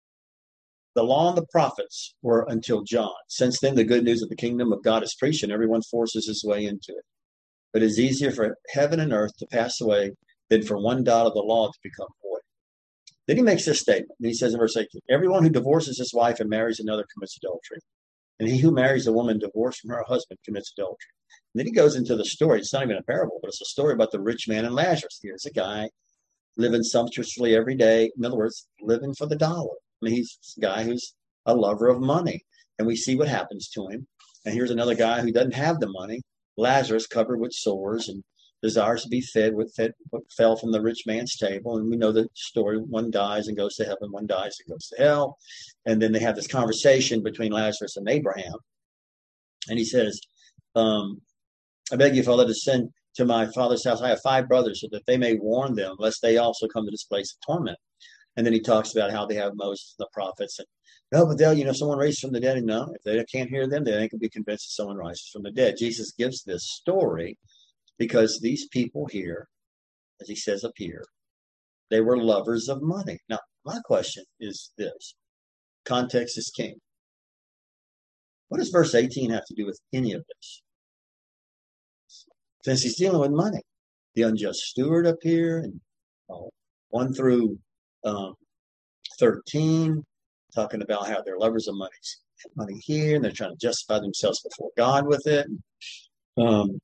The law and the prophets were until John. Since then, the good news of the kingdom of God is preached, and everyone forces his way into it. But it's easier for heaven and earth to pass away than for one dot of the law to become void. Then he makes this statement. And he says in verse eighteen, everyone who divorces his wife and marries another commits adultery. And he who marries a woman divorced from her husband commits adultery. And then he goes into the story. It's not even a parable, but it's a story about the rich man and Lazarus. Here's a guy living sumptuously every day. In other words, living for the dollar. I mean, he's a guy who's a lover of money. And we see what happens to him. And here's another guy who doesn't have the money. Lazarus, covered with sores and desires to be fed with fed, what fell from the rich man's table. And we know the story. One dies and goes to heaven. One dies and goes to hell. And then they have this conversation between Lazarus and Abraham. And he says, um, I beg you, Father, to send to my father's house. I have five brothers, so that they may warn them, lest they also come to this place of torment. And then he talks about how they have Moses, the prophets. And no, but they'll, you know, someone raised from the dead. And no, if they can't hear them, then they can be convinced that someone rises from the dead. Jesus gives this story because these people here, as he says up here, they were lovers of money. Now, my question is this. Context is king. What does verse eighteen have to do with any of this? Since he's dealing with money. The unjust steward up here, and uh, one through um, thirteen, talking about how they're lovers of money. Money here, and they're trying to justify themselves before God with it. Um,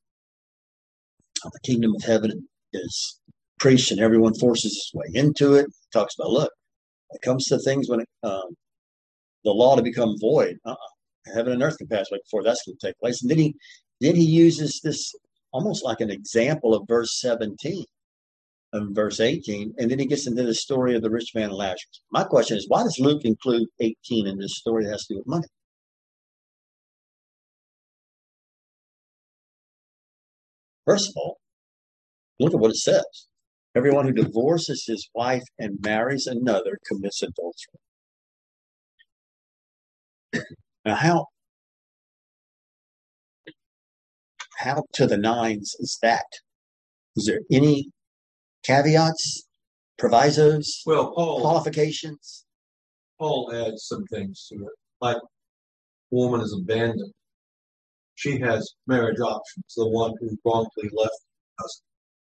the kingdom of heaven is preached, and everyone forces his way into it. Talks about, look, it comes to things when it, um, the law to become void. Uh-uh. Heaven and earth can pass away before that's going to take place. And then he then he uses this almost like an example of verse seventeen and verse eighteen, and then he gets into the story of the rich man and Lazarus. My question is, why does Luke include eighteen in this story that has to do with money? First of all, look at what it says. Everyone who divorces his wife and marries another commits adultery. Now, how, how to the nines is that? Is there any caveats, provisos, Well, Paul, qualifications? Paul adds some things to it. Like, woman is abandoned. She has marriage options, the one who wrongfully left us.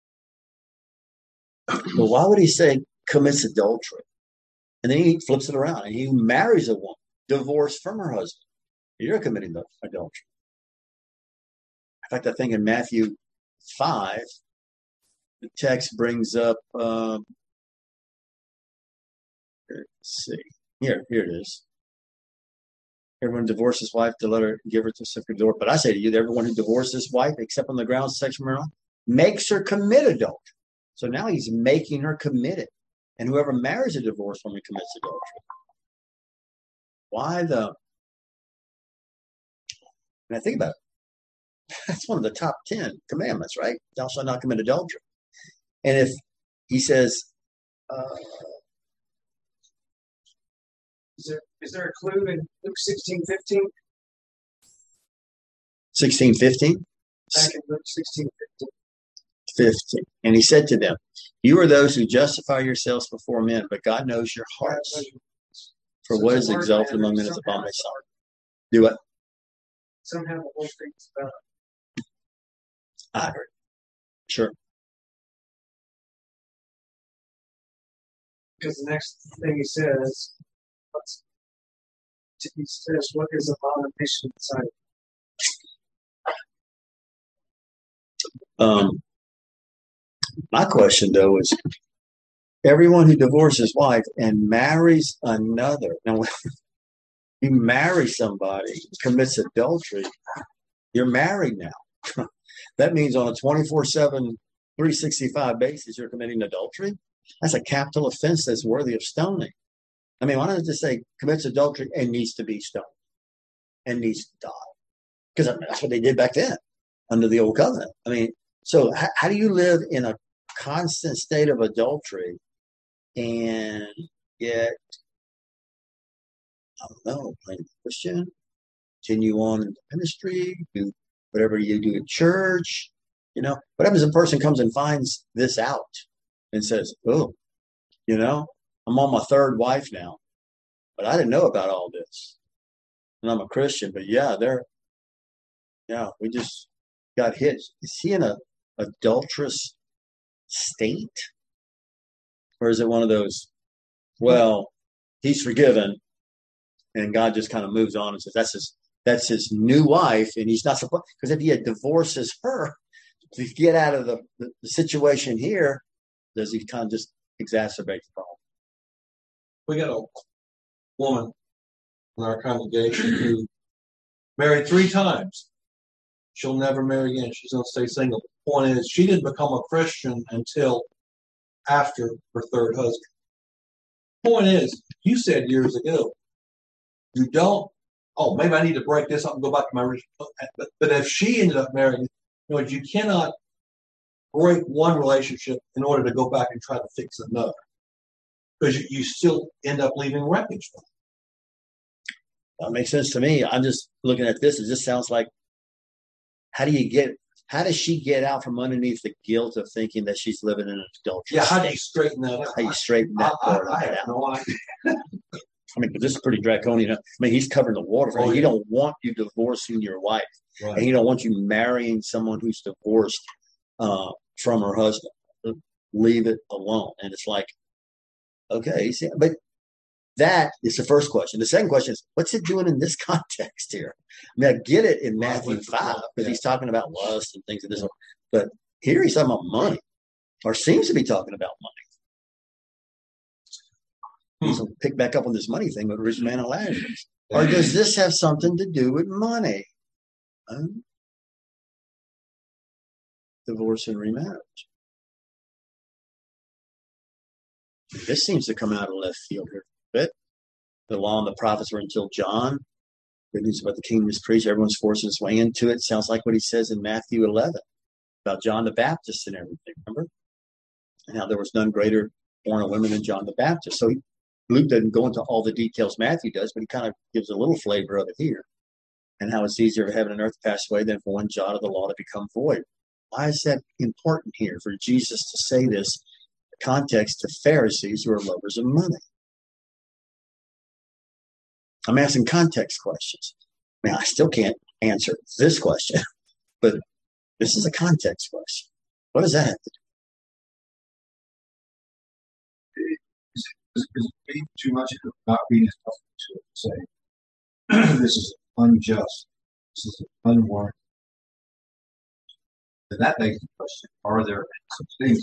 Well, why would he say commits adultery? And then he flips it around and he marries a woman divorced from her husband. You're committing adultery. In fact, I think in Matthew five, the text brings up, um, let's see, here, here it is. Everyone divorces his wife to let her give her to second door. But I say to you, that everyone who divorces his wife, except on the grounds of sexual morality, makes her commit adultery. So now he's making her commit it. And whoever marries a divorced woman commits adultery. Why the? And I think about it. That's one of the top ten commandments, right? Thou shalt not commit adultery. And if he says, uh, Is there is there a clue in Luke sixteen fifteen? sixteen fifteen? Back in Luke sixteen fifteen. fifteen. And he said to them, you are those who justify yourselves before men, but God knows your hearts. For So what the is word exalted matters among men is somehow. abomination. Do what? Somehow the whole thing's about I heard. Sure. because the next thing he says, what's, he says, what is abomination inside? Um, my question, though, is everyone who divorces his wife and marries another. Now, you marry somebody, commits adultery, you're married now. That means on a twenty-four seven, three sixty-five basis, you're committing adultery. That's a capital offense that's worthy of stoning. I mean, why not just say commits adultery and needs to be stoned and needs to die? Because that's what they did back then under the old covenant. I mean, so how, how do you live in a constant state of adultery and yet, I don't know, play Christian, continue on in the ministry, do whatever you do at church? You know, what happens if a person comes and finds this out and says, oh, you know, I'm on my third wife now, but I didn't know about all this. And I'm a Christian, but yeah, they're, yeah, we just got hit. Is he in a adulterous state? Or is it one of those, well, he's forgiven and God just kind of moves on and says, that's his, that's his new wife. And he's not supposed, because if he had divorces her to get out of the, the, the situation here, does he kind of just exacerbate the problem? We got a woman in our congregation who married three times. She'll never marry again. She's going to stay single. The point is, she didn't become a Christian until after her third husband. The point is, you said years ago, you don't, oh, maybe I need to break this up and go back to my original. But, but if she ended up marrying, you know, you cannot break one relationship in order to go back and try to fix another. Because you, you still end up leaving wreckage. That makes sense to me. I'm just looking at this. It just sounds like, how do you get, how does she get out from underneath the guilt of thinking that she's living in an adultery? Yeah, how do you straighten that out? How do you straighten that I, part I, I of it have out? no idea. I mean, but this is pretty draconian. I mean, he's covering the water for Oh, you. He yeah. don't want you divorcing your wife. Right. And he don't want you marrying someone who's divorced uh, from her husband. Leave it alone. And it's like, okay, see, but that is the first question. The second question is, what's it doing in this context here? I mean, I get it in Matthew five because he's talking about lust and things of this, but here he's talking about money, or seems to be talking about money. So pick back up on this money thing with rich man and Lazarus. Or does this have something to do with money? Um, divorce and remarriage. This seems to come out of left field here a bit. The law and the prophets were until John. Good news about the kingdom is preached. Everyone's forcing his way into it. Sounds like what he says in Matthew eleven about John the Baptist and everything. Remember? And how there was none greater born of women than John the Baptist. So he, Luke doesn't go into all the details Matthew does, but he kind of gives a little flavor of it here. And how it's easier for heaven and earth to pass away than for one jot of the law to become void. Why is that important here for Jesus to say this context to Pharisees who are lovers of money? I'm asking context questions. I mean, I still can't answer this question, but this is a context question. What does that have to do? Is it reading too much of not reading enough to it to say this is unjust, this is unwarranted? Then that begs the question, are there some things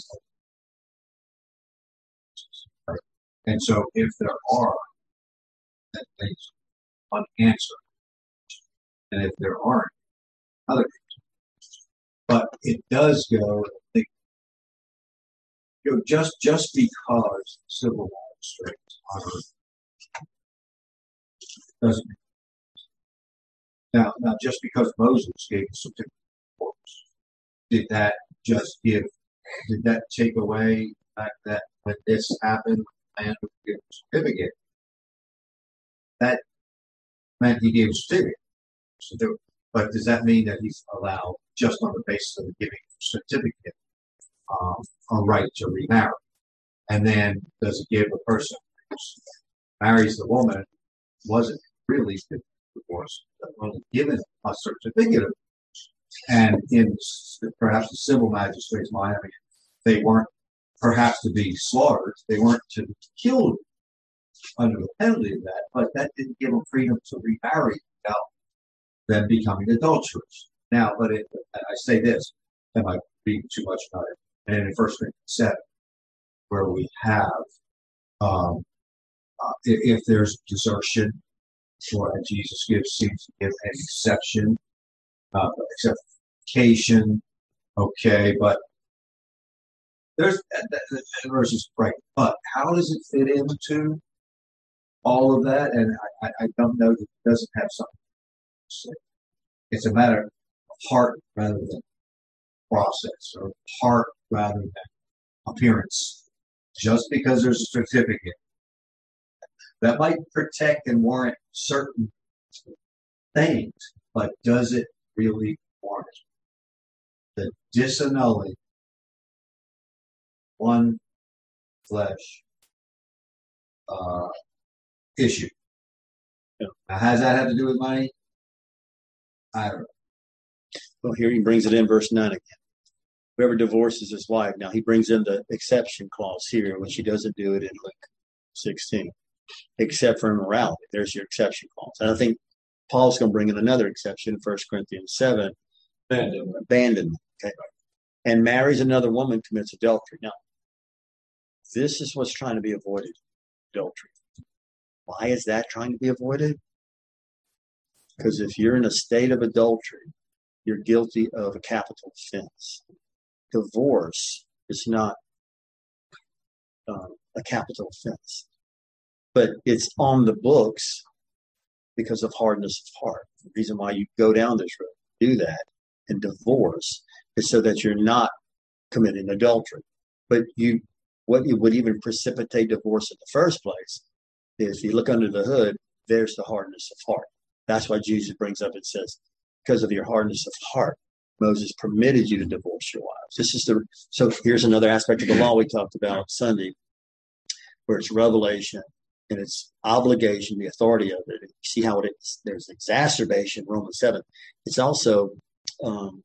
like that? And so if there are, that leaves unanswered. And if there aren't, other things. But it does go, you know, just, just because civil magistrates are, doesn't now, now just because Moses gave a certificate of divorce, did that just give, did that take away the fact that when this happened, the man would give a certificate? That meant he gave a certificate. So there, but does that mean that he's allowed, just on the basis of giving a certificate, um, a right to remarry? And then does it give a person who marries the woman wasn't really divorced, but only given a certificate of divorce? And in perhaps the civil magistrate's mind, I mean, they weren't perhaps to be slaughtered, they weren't to be killed under the penalty of that, but that didn't give them freedom to remarry without them becoming adulterers. Now, but it, I say this, am I reading too much about it? And in First Corinthians seven, where we have, um, uh, if, if there's desertion, or Jesus gives seems to give an exception, uh, exception, okay, but there's that, that, that verse is right. But how does it fit into all of that? And I, I don't know that it doesn't have something to say. It's a matter of heart rather than process, or heart rather than appearance. Just because there's a certificate that might protect and warrant certain things, but does it really warrant the disannulling one flesh uh, issue? Yeah. Now, has that had to do with money? I don't know. Well, here he brings it in verse nine again. Whoever divorces his wife. Now he brings in the exception clause here, which he doesn't do it in Luke sixteen, except for immorality. There's your exception clause. And I think Paul's going to bring in another exception in First Corinthians seven, abandonment. abandonment okay? And marries another woman, commits adultery. Now, this is what's trying to be avoided, adultery. Why is that trying to be avoided? Because if you're in a state of adultery, you're guilty of a capital offense. Divorce is not um, a capital offense, but it's on the books because of hardness of heart. The reason why you go down this road, do that, and divorce is so that you're not committing adultery. But you, what you would even precipitate divorce in the first place is, if you look under the hood, there's the hardness of heart. That's why Jesus brings up and says, because of your hardness of heart, Moses permitted you to divorce your wives. This is the so here's another aspect of the law we talked about Sunday, where it's revelation and it's obligation, the authority of it. You see how it is. There's exacerbation, Romans seven. It's also um,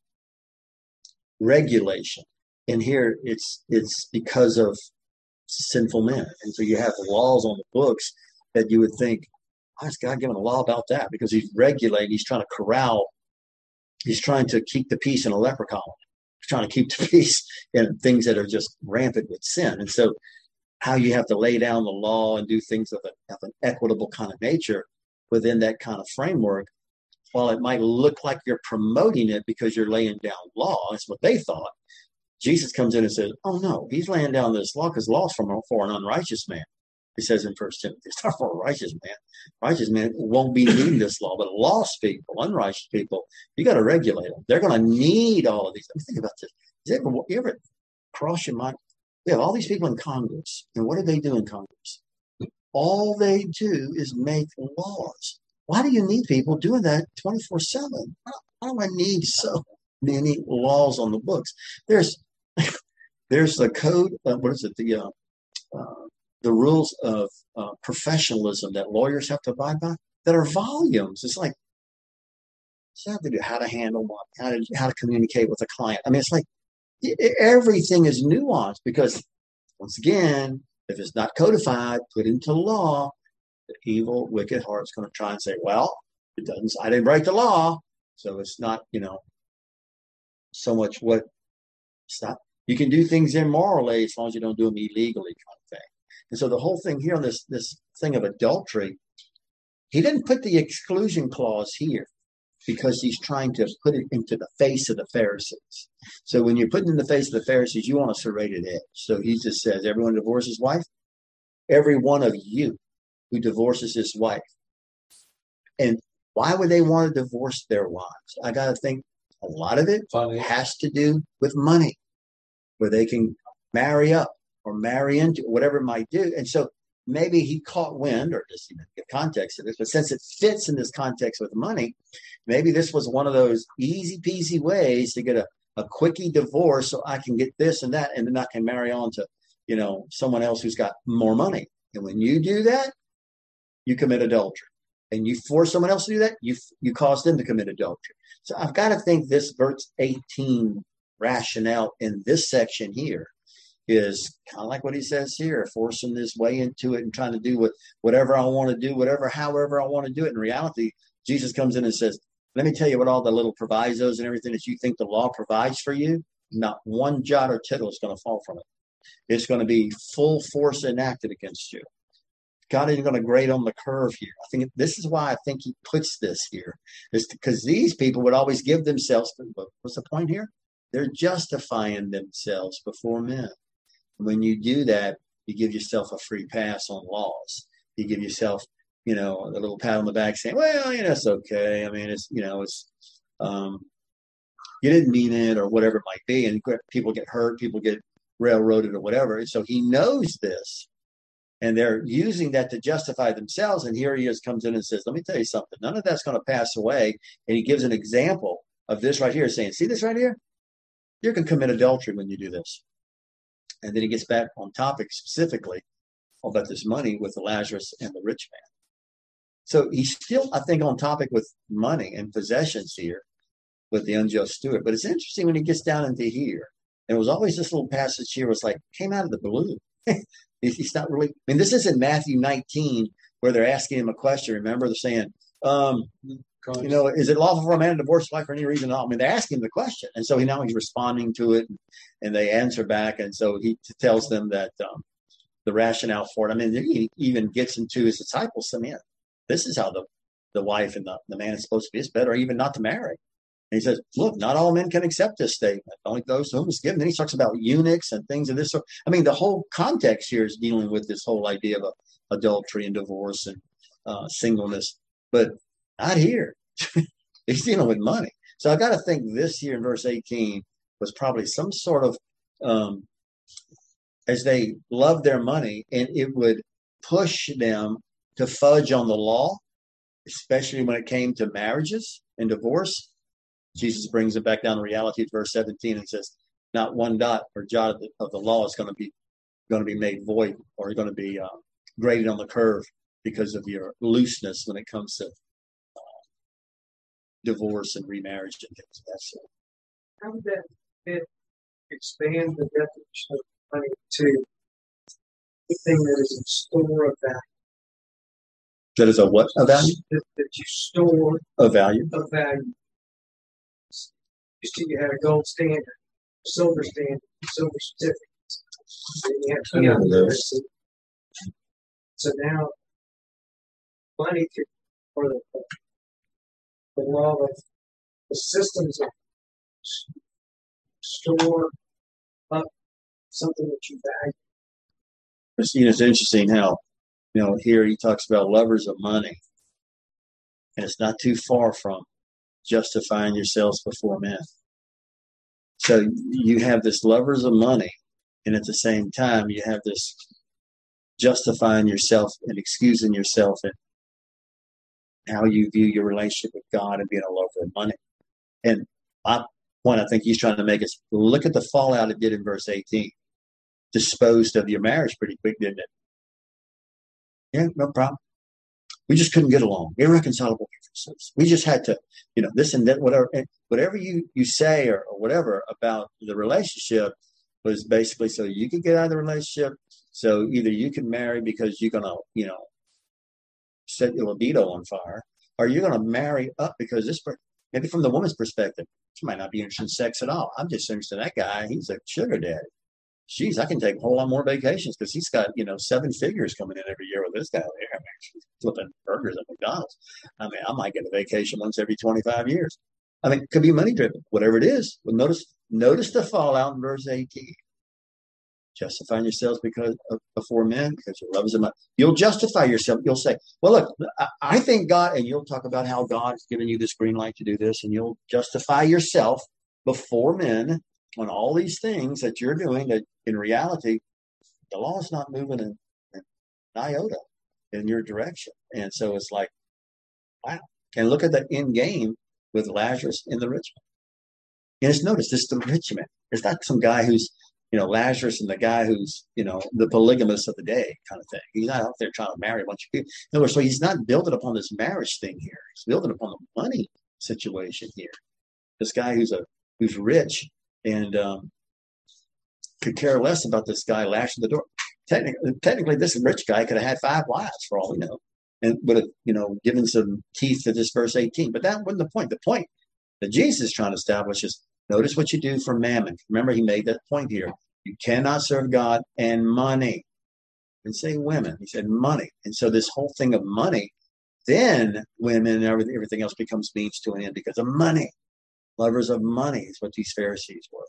regulation. And here it's it's because of sinful men. And so you have laws on the books that you would think, why is God giving a law about that? Because he's regulating, he's trying to corral. He's trying to keep the peace in a leper colony. He's trying to keep the peace in things that are just rampant with sin. And so how you have to lay down the law and do things of, a, of an equitable kind of nature within that kind of framework, while it might look like you're promoting it because you're laying down law, that's what they thought. Jesus comes in and says, oh, no, he's laying down this law because law is from, for an unrighteous man. He says in First Timothy, it's not for a righteous man. Righteous man won't be needing this law, but lost people, unrighteous people, you got to regulate them. They're going to need all of these. Let me think about this. Does it ever, you ever cross your mind? We have all these people in Congress, and what do they do in Congress? All they do is make laws. Why do you need people doing that twenty-four seven? Why do I need so many laws on the books? There's there's the code, uh, what is it, the uh, uh, the rules of uh, professionalism that lawyers have to abide by that are volumes. It's like, you have to do how to handle what, how to, how to communicate with a client. I mean, it's like everything is nuanced because, once again, if it's not codified, put into law, the evil, wicked heart is going to try and say, well, it doesn't, I didn't break the law. So it's not, you know, so much what, stop. You can do things immorally as long as you don't do them illegally kind of thing. And so the whole thing here on this, this thing of adultery, he didn't put the exclusion clause here. because he's trying to put it into the face of the Pharisees. So when you're putting in the face of the Pharisees, you want a serrated edge. So he just says, everyone divorces his wife. Every one of you who divorces his wife. And why would they want to divorce their wives? I got to think a lot of it Funny. has to do with money, where they can marry up or marry into whatever it might do. And so maybe he caught wind, or just even the context of this, but since it fits in this context with money, maybe this was one of those easy peasy ways to get a, a quickie divorce so I can get this and that, and then I can marry on to, you know, someone else who's got more money. And when you do that, you commit adultery. And you force someone else to do that, you you cause them to commit adultery. So I've got to think this verse eighteen rationale in this section here is kind of like what he says here, forcing this way into it and trying to do what, whatever I want to do, whatever, however I want to do it. In reality, Jesus comes in and says, let me tell you what all the little provisos and everything that you think the law provides for you, not one jot or tittle is going to fall from it. It's going to be full force enacted against you. God isn't going to grade on the curve here. I think this is why I think he puts this here, is because these people would always give themselves. What's the point here? They're justifying themselves before men. When you do that, you give yourself a free pass on laws. You give yourself, you know, a little pat on the back saying, well, you know, it's okay. I mean, it's, you know, it's, um, you didn't mean it or whatever it might be. And people get hurt, people get railroaded or whatever. And so he knows this. And they're using that to justify themselves. And here he is, comes in and says, let me tell you something. None of that's going to pass away. And he gives an example of this right here, saying, see this right here? You can commit adultery when you do this. And then he gets back on topic specifically about this money with Lazarus and the rich man. So he's still, I think, on topic with money and possessions here with the unjust steward. But it's interesting when he gets down into here. And it was always this little passage here was like, came out of the blue. He's not really, I mean, this isn't Matthew nineteen where they're asking him a question. Remember, they're saying, um, you know, is it lawful for a man to divorce his wife for any reason at all? I mean, they're asking him the question. And so he now he's responding to it and they answer back. And so he tells them that um, the rationale for it. I mean, he even gets into his disciples. I mean, this is how the, the wife and the, the man is supposed to be. It's better even not to marry. And he says, look, not all men can accept this statement. Only those to whom it's given. Then he talks about eunuchs and things of this sort. I mean, the whole context here is dealing with this whole idea of a, adultery and divorce and uh, singleness. But not here. He's dealing with money. So I got to think this here in verse eighteen was probably some sort of, um, as they loved their money, and it would push them to fudge on the law, especially when it came to marriages and divorce. Jesus brings it back down to reality at verse seventeen and says, not one dot or jot of the, of the law is going to be going to be made void or going to be uh, graded on the curve because of your looseness when it comes to uh, divorce and remarriage and things of that sort. How would that fit, expand the definition of money to anything that is in store of value? That is a what? A value? That, that you store a value. Of value. Used to, you had a gold standard, silver standard, silver certificates. Then you had Yeah, those. So now, money could, or the, the law of the systems of store up something that you value. It's, you know, it's interesting how, you know, here he talks about lovers of money, and it's not too far from justifying yourselves before men. So you have this lovers of money, and at the same time you have this justifying yourself and excusing yourself and how you view your relationship with God and being a lover of money. And my point I think he's trying to make is look at the fallout it did in verse eighteen. Disposed of your marriage pretty quick, didn't it? Yeah, no problem. We just couldn't get along. Irreconcilable differences. We just had to, you know, this and that, whatever, whatever you, you say or, or whatever about the relationship was basically so you could get out of the relationship. So either you can marry because you're going to, you know, set your libido on fire, or you're going to marry up because this, maybe from the woman's perspective, she might not be interested in sex at all. I'm just interested in that guy. He's a sugar daddy. geez, I can take a whole lot more vacations because he's got, you know, seven figures coming in every year with this guy there. I mean, he's flipping burgers at McDonald's. I mean, I might get a vacation once every twenty-five years. I mean, it could be money driven, whatever it is. Well, notice, notice the fallout in verse eighteen. Justifying yourselves because of, before men, because your love is in money. You'll justify yourself. You'll say, well, look, I, I think God, and you'll talk about how God has given you this green light to do this, and you'll justify yourself before men on all these things that you're doing that in reality, the law is not moving an, an iota in your direction. And so it's like, wow. And look at the end game with Lazarus and the rich man. And just notice, this is the rich man. It's not some guy who's, you know, Lazarus and the guy who's, you know, the polygamist of the day kind of thing. He's not out there trying to marry a bunch of people. In other words, so he's not building upon this marriage thing here. He's building upon the money situation here. This guy who's a who's rich and um, could care less about this guy lashing the door. Technically, technically, this rich guy could have had five wives for all we know, and would have, you know, given some teeth to this verse eighteen. But that wasn't the point. The point that Jesus is trying to establish is, notice what you do for mammon. Remember, he made that point here. You cannot serve God and money. And say women. He said money. And so this whole thing of money, then women and everything, everything else becomes means to an end because of money. Lovers of money is what these Pharisees were.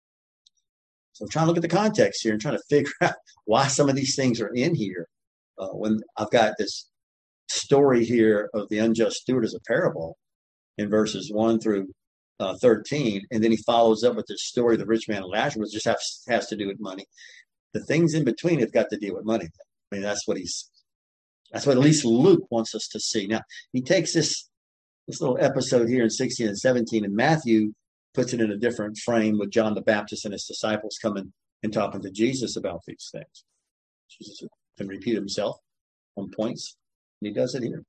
So I'm trying to look at the context here and trying to figure out why some of these things are in here. Uh, when I've got this story here of the unjust steward as a parable in verses one through uh, thirteen, and then he follows up with this story of the rich man and Lazarus, which just has, has to do with money. The things in between have got to deal with money. I mean, that's what he's, that's what at least Luke wants us to see. Now, he takes this this little episode here in sixteen and seventeen, and Matthew puts it in a different frame with John the Baptist and his disciples coming and talking to Jesus about these things. Jesus can repeat himself on points, and he does it here.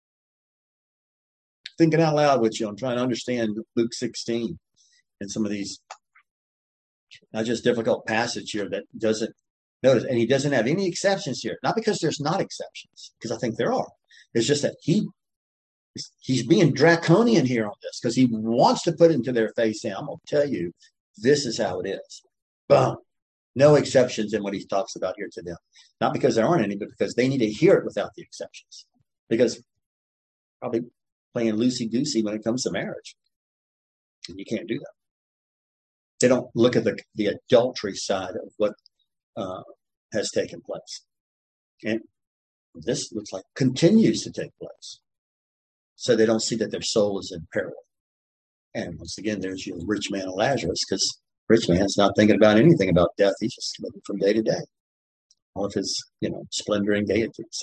Thinking out loud with you, I'm trying to understand Luke sixteen and some of these, not just difficult passage here that doesn't notice, and he doesn't have any exceptions here. Not because there's not exceptions, because I think there are. It's just that he he's being draconian here on this because he wants to put it into their face. And I'm going to tell you, this is how it is. Boom. No exceptions in what he talks about here to them. Not because there aren't any, but because they need to hear it without the exceptions. Because probably playing loosey-goosey when it comes to marriage. And you can't do that. They don't look at the, the adultery side of what uh, has taken place. And this looks like continues to take place. So they don't see that their soul is in peril. And once again, there's your rich man and Lazarus, because rich man's not thinking about anything about death. He's just living from day to day. All of his, you know, splendor and gaiety. So,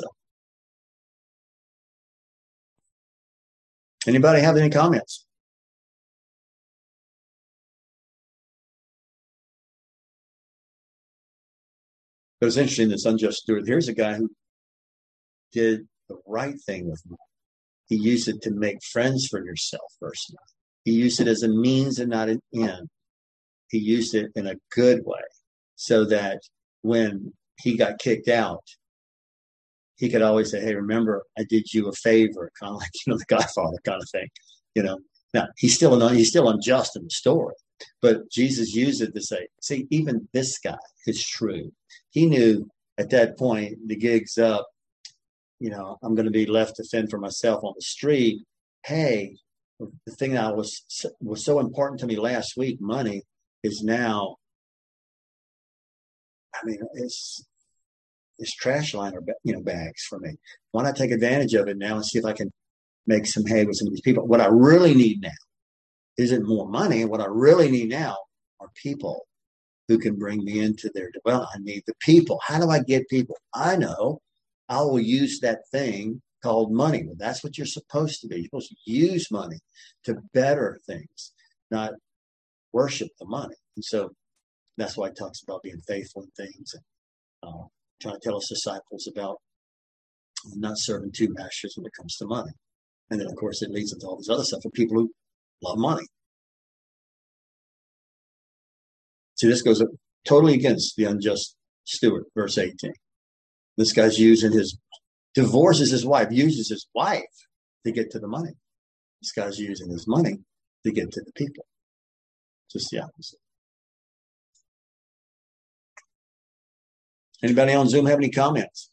anybody have any comments? But it's interesting, this unjust steward. Here's a guy who did the right thing with money. He used it to make friends for yourself, verse nine. He used it as a means and not an end. He used it in a good way so that when he got kicked out, he could always say, hey, remember, I did you a favor, kind of like, you know, the Godfather kind of thing, you know. Now, he's still, un- he's still unjust in the story, but Jesus used it to say, see, even this guy is true. He knew at that point the gig's up. You know, I'm going to be left to fend for myself on the street. Hey, the thing that was was so important to me last week, money, is now, I mean, it's it's trash liner, you know, bags for me. Why not take advantage of it now and see if I can make some hay with some of these people? What I really need now isn't more money. What I really need now are people who can bring me into their, well, I need the people. How do I get people? I know. I will use that thing called money. Well, that's what you're supposed to be. You're supposed to use money to better things, not worship the money. And so that's why he talks about being faithful in things and uh, trying to tell his disciples about not serving two masters when it comes to money. And then, of course, it leads into all this other stuff for people who love money. See, this goes totally against the unjust steward, verse eighteen. This guy's using his, divorces his wife, uses his wife to get to the money. This guy's using his money to get to the people. Just the opposite. Anybody on Zoom have any comments?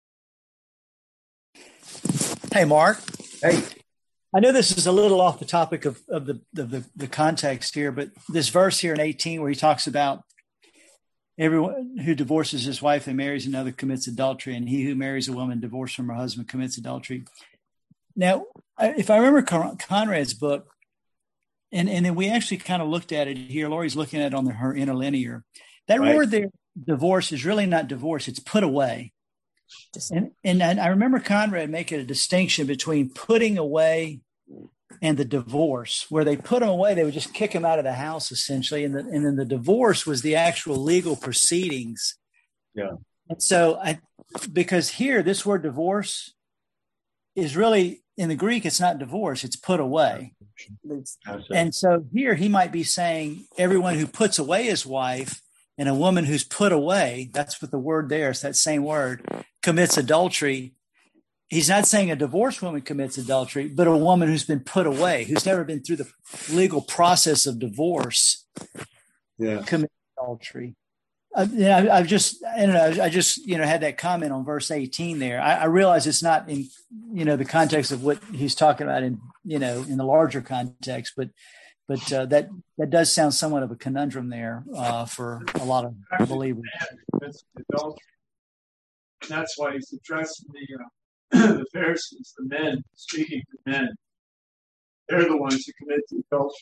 Hey, Mark. Hey. I know this is a little off the topic of, of the, the, the, the context here, but this verse here in eighteen where he talks about everyone who divorces his wife and marries another commits adultery, and he who marries a woman divorced from her husband commits adultery. Now, if I remember Conrad's book, and, and then we actually kind of looked at it here, Lori's looking at it on the, her interlinear. That right. word there, divorce, is really not divorce, it's put away. And, and I remember Conrad making a distinction between putting away and the divorce. Where they put him away, they would just kick him out of the house, essentially. And, the, and then the divorce was the actual legal proceedings. Yeah. And so, I, because here, this word divorce is really, in the Greek, it's not divorce, it's put away. And so here he might be saying everyone who puts away his wife and a woman who's put away, that's what the word there is, that same word, commits adultery. He's not saying a divorced woman commits adultery, but a woman who's been put away, who's never been through the legal process of divorce, yeah. commits adultery. Uh, you know, I, I've just, I don't know, I just, you know, had that comment on verse eighteen there. I, I realize it's not in, you know, the context of what he's talking about in, you know, in the larger context, but, but uh, that that does sound somewhat of a conundrum there uh, for a lot of believers. That's adultery. And that's why he's addressing the uh, the Pharisees, the men, speaking to men. They're the ones who commit the adultery.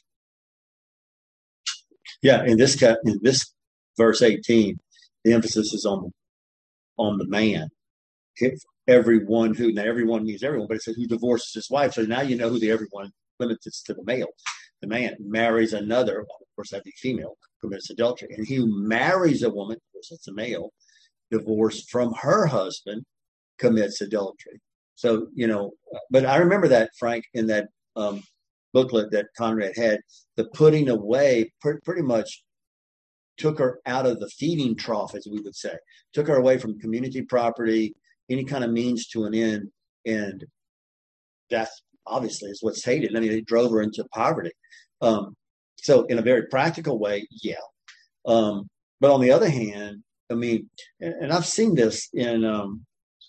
Yeah, in this in this verse eighteen, the emphasis is on on the man. Everyone who, now everyone means everyone, but it says who divorces his wife. So now you know who the everyone limits it to the male. The man marries another, well, of course that'd be female, commits adultery. And he who marries a woman, of course it's a male, divorced from her husband, commits adultery. So, you know, but I remember that, Frank, in that um, booklet that Conrad had, the putting away pr- pretty much took her out of the feeding trough, as we would say, took her away from community property, any kind of means to an end. And that obviously is what's hated. I mean, it drove her into poverty. Um, so in a very practical way, yeah. Um, but on the other hand, I mean, and, and I've seen this in, um,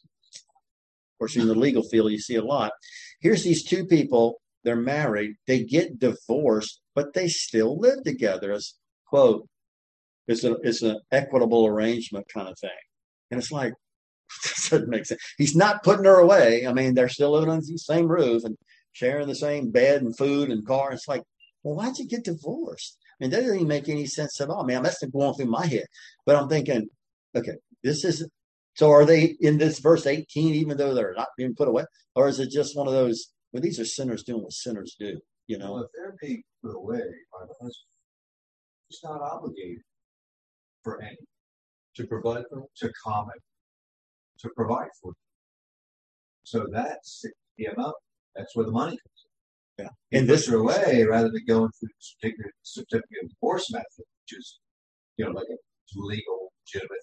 of course, in the legal field, you see a lot. Here's these two people, they're married, they get divorced, but they still live together as, quote, it's, a, it's an equitable arrangement kind of thing. And it's like, this doesn't make sense. He's not putting her away. I mean, they're still living under the same roof and sharing the same bed and food and car. It's like, well, why'd you get divorced? I mean, that doesn't even make any sense at all. Man, that's going through my head. But I'm thinking, okay, this is, so are they in this verse eighteen, even though they're not being put away? Or is it just one of those, well, these are sinners doing what sinners do, you know? Well, if they're being put away by the husband, he's not obligated for any. To provide for them? To comment, to provide for them. So that's, you know, that's where the money comes in. Yeah. He And puts this her away rather than going through the certificate, certificate of divorce method, which is, you know, like a legal, legitimate.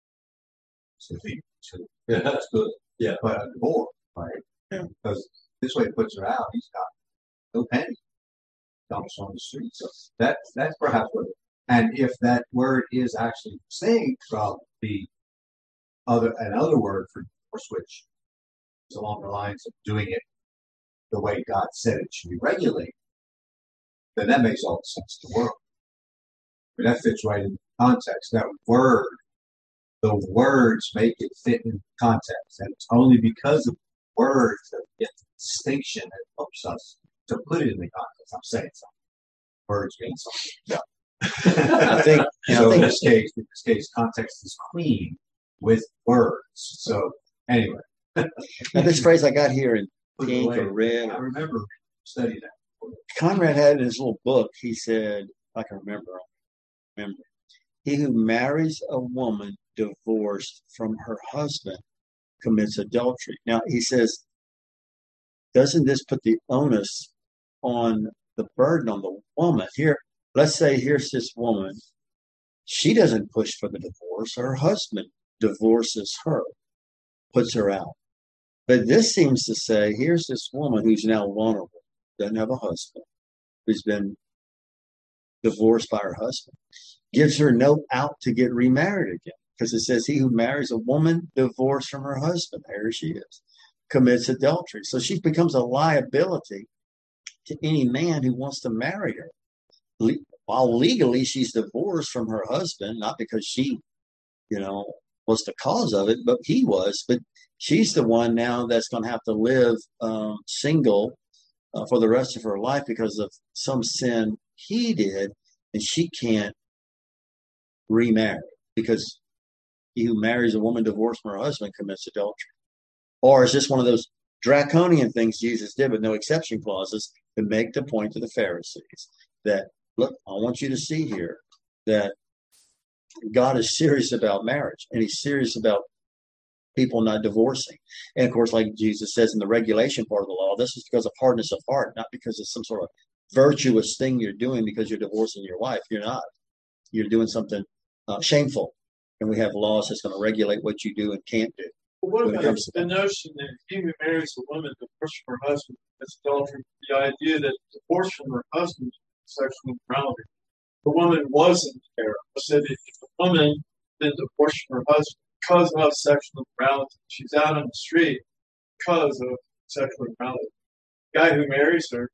So he, so, yeah, that's good. Yeah. But a divorce, right? Yeah. Because this way he puts her out, he's got no penny. Dumps on the street. So that, that's perhaps what, and if that word is actually distinct from the other, another word for divorce, which is along the lines of doing it the way God said it should be regulated, then that makes all the sense in the world. But that fits right in the context. That word, the words make it fit in context. And it's only because of words that we get the distinction that helps us to put it in the context. I'm saying something. Words mean something. Yeah. I think, so I think in this case, in this case, context is clean with words. So anyway. Now this phrase I got here in pink away, or red. I remember studying that. Conrad had in his little book, he said, if I can remember, remember, he who marries a woman divorced from her husband commits adultery. Now he says, doesn't this put the onus on the burden on the woman? Here, let's say here's this woman. She doesn't push for the divorce. Her husband divorces her, puts her out. But this seems to say, here's this woman who's now vulnerable, doesn't have a husband, who's been divorced by her husband, gives her no out to get remarried again. because it says he who marries a woman divorced from her husband, there she is, commits adultery. So she becomes a liability to any man who wants to marry her. Le- while legally she's divorced from her husband, not because she, you know, was the cause of it, but he was. But she's the one now that's going to have to live um, single uh, for the rest of her life because of some sin he did, and she can't remarry because he who marries a woman divorced from her husband commits adultery. Or it's just one of those draconian things Jesus did with no exception clauses to make the point to the Pharisees that, look, I want you to see here that God is serious about marriage, and he's serious about people not divorcing. And of course, like Jesus says in the regulation part of the law, this is because of hardness of heart, not because it's some sort of virtuous thing you're doing because you're divorcing your wife. You're not. You're doing something uh, shameful. And we have laws that's going to regulate what you do and can't do. But what about the notion that he who marries a woman divorced from her husband is adultery? The idea that divorce from her husband is sexual immorality. The woman wasn't there. I said if a woman been divorced from her husband because of sexual immorality, she's out on the street because of sexual immorality. The guy who marries her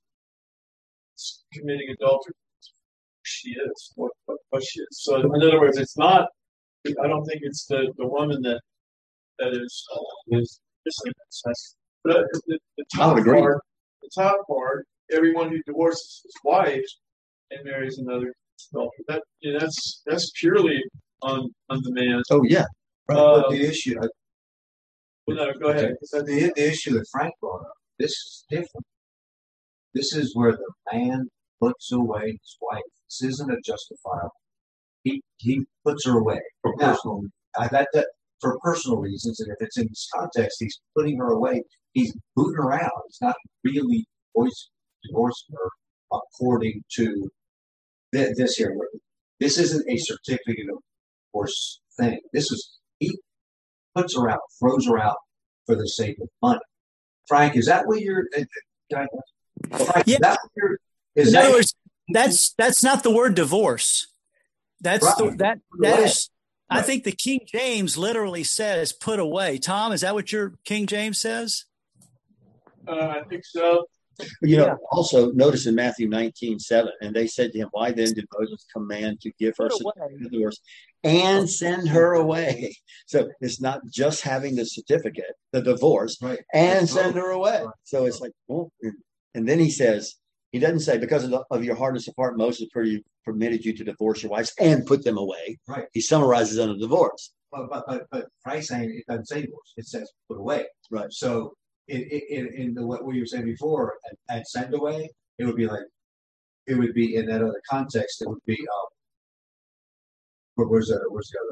is committing adultery. She is what, what, what she is. So in other words, it's not. I don't think it's the, the woman that that is uh, is missing this. But the, the top part, the top part, everyone who divorces his wife and marries another adulterer, that yeah, that's that's purely on on the man. Oh yeah. Right. Uh, but the issue. I, well, no, go ahead. Okay. The, the issue that Frank brought up. This is different. This is where the man puts away his wife. This isn't a justifiable. He he puts her away for now, personal. I, that that for personal reasons, and if it's in this context, he's putting her away. He's booting her out. He's not really divorcing her according to this, this here. This isn't a certificate of divorce thing. This is he puts her out, throws her out for the sake of money. Frank, is that what you're? Uh, can I, Frank, yeah. is that what you're? Is in that, other words, that's that's not the word divorce. That's right. the, that that right. is. I right. think the King James literally says "put away." Tom, is that what your King James says? Uh, I think so. You know, yeah. Also notice in Matthew nineteen seven, and they said to him, "Why then did Moses command to give her certificate of divorce and send her away?" So it's not just having the certificate, the divorce, right. and That's send right. her away. Right. So it's like, well, and then he says, he doesn't say because of, the, of your hardness of heart, Moses pretty permitted you to divorce your wives and put them away. Right. He summarizes under divorce. But but but, but Frank's saying it doesn't say divorce; it says put away. Right. So in in, in the what you were saying before, and, and send away, it would be like it would be in that other context. It would be um. Where, where's the where's the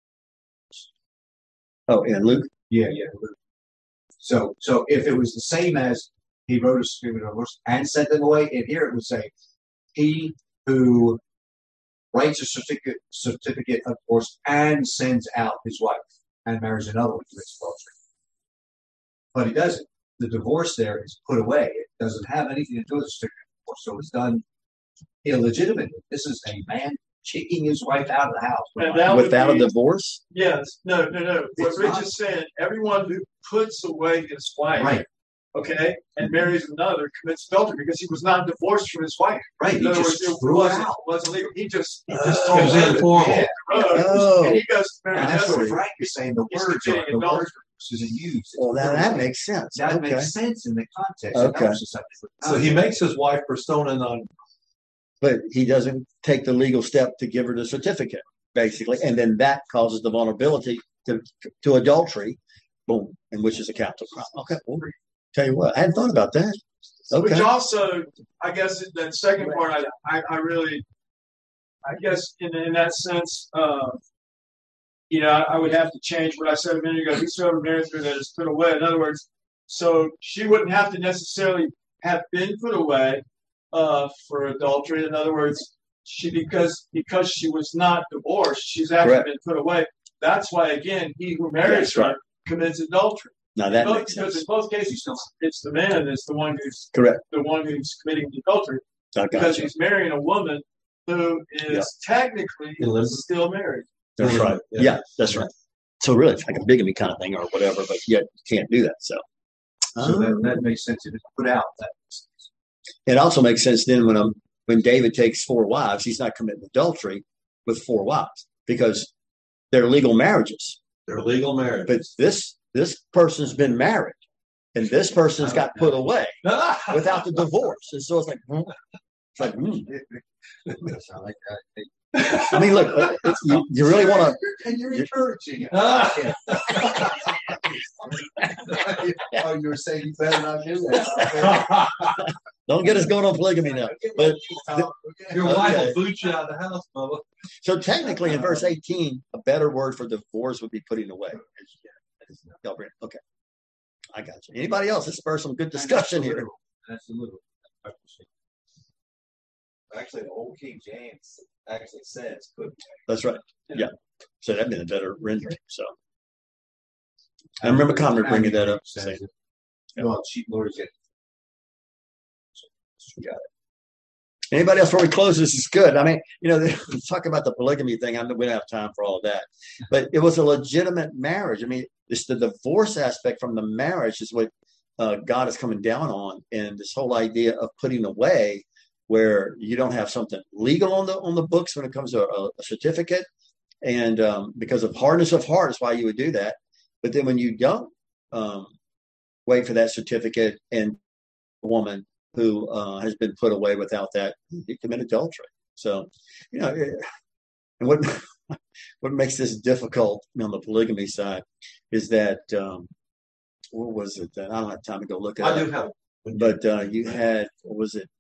other? Oh, and Luke. Yeah, yeah. Luke. So so if it was the same as he wrote a certificate of divorce and sent them away, and here it would say he who writes a certificate certificate of divorce and sends out his wife and marries another one to commits adultery. But he doesn't. The divorce there is put away. It doesn't have anything to do with the certificate of divorce, so it's done illegitimately. This is a man kicking his wife out of the house without be, a divorce. Yes, no, no, no. What it's Rich not. is saying, everyone who puts away his wife, right. okay, and marries another commits adultery because he was not divorced from his wife. Right. In other words, it wasn't, wasn't legal. He just, he just uh, told her informal. Yeah. Oh. And he goes to marry and that's another. what Frank is saying. The He's words are the words isn't used. Well, now that makes sense. That okay. makes sense in the context. Okay. So he makes his wife persona non. But he doesn't take the legal step to give her the certificate, basically, and then that causes the vulnerability to to adultery, boom, and which is a capital crime. Okay, well, tell you what, I hadn't thought about that. Okay. Which also, I guess, that second part, I, I, I really, I guess, in in that sense, uh, you know, I, I would have to change what I said a minute ago. Whosoever marries her that is put away. In other words, so she wouldn't have to necessarily have been put away. Uh, for adultery, in other words, she because because she was not divorced, she's actually Correct. been put away. That's why, again, he who marries her right. commits adultery. Now that both, makes sense. Because in both cases, it's the man that's the one who's correct, the one who's committing adultery, because you. he's marrying a woman who is yeah. technically still married. That's right. Yeah. Yeah, that's right. So really, it's like a bigamy kind of thing or whatever, but yet you can't do that. So, So that, that makes sense. If it's put out, that makes sense. it also makes sense then when um when David takes four wives, he's not committing adultery with four wives because they're legal marriages. They're legal marriage. But this this person's been married, and this person's got put away without the divorce, and so it's like, hmm. It's like, hmm. I like that. I mean, look, it's, you, you really want to. And you're encouraging it. Oh, you were saying you better not do that. Don't get us going on polygamy now. But your wife okay. will boot you out of the house, Bubba. So technically, in verse eighteen, a better word for divorce would be putting away. Okay, I got you. Anybody else? This spurs some good discussion here. That's a little. Actually, the old King James actually says put. That's right. Yeah. So that'd be the better rendering. So I remember Conrad bringing that up. Saying, Well, cheap lawyers get. Got it. Anybody else before we close? This is good. I mean, you know, talk about the polygamy thing. I know we don't have time for all of that, but it was a legitimate marriage. I mean, it's the divorce aspect from the marriage is what uh, God is coming down on, and this whole idea of putting away, where you don't have something legal on the on the books when it comes to a, a certificate, and um, because of hardness of heart is why you would do that. But then when you don't um, wait for that certificate, and a woman who uh, has been put away without that, you commit adultery. So, you know, it, and what what makes this difficult on the polygamy side is that um, what was it? I don't have time to go look at it. I do have, but uh, you had what was it?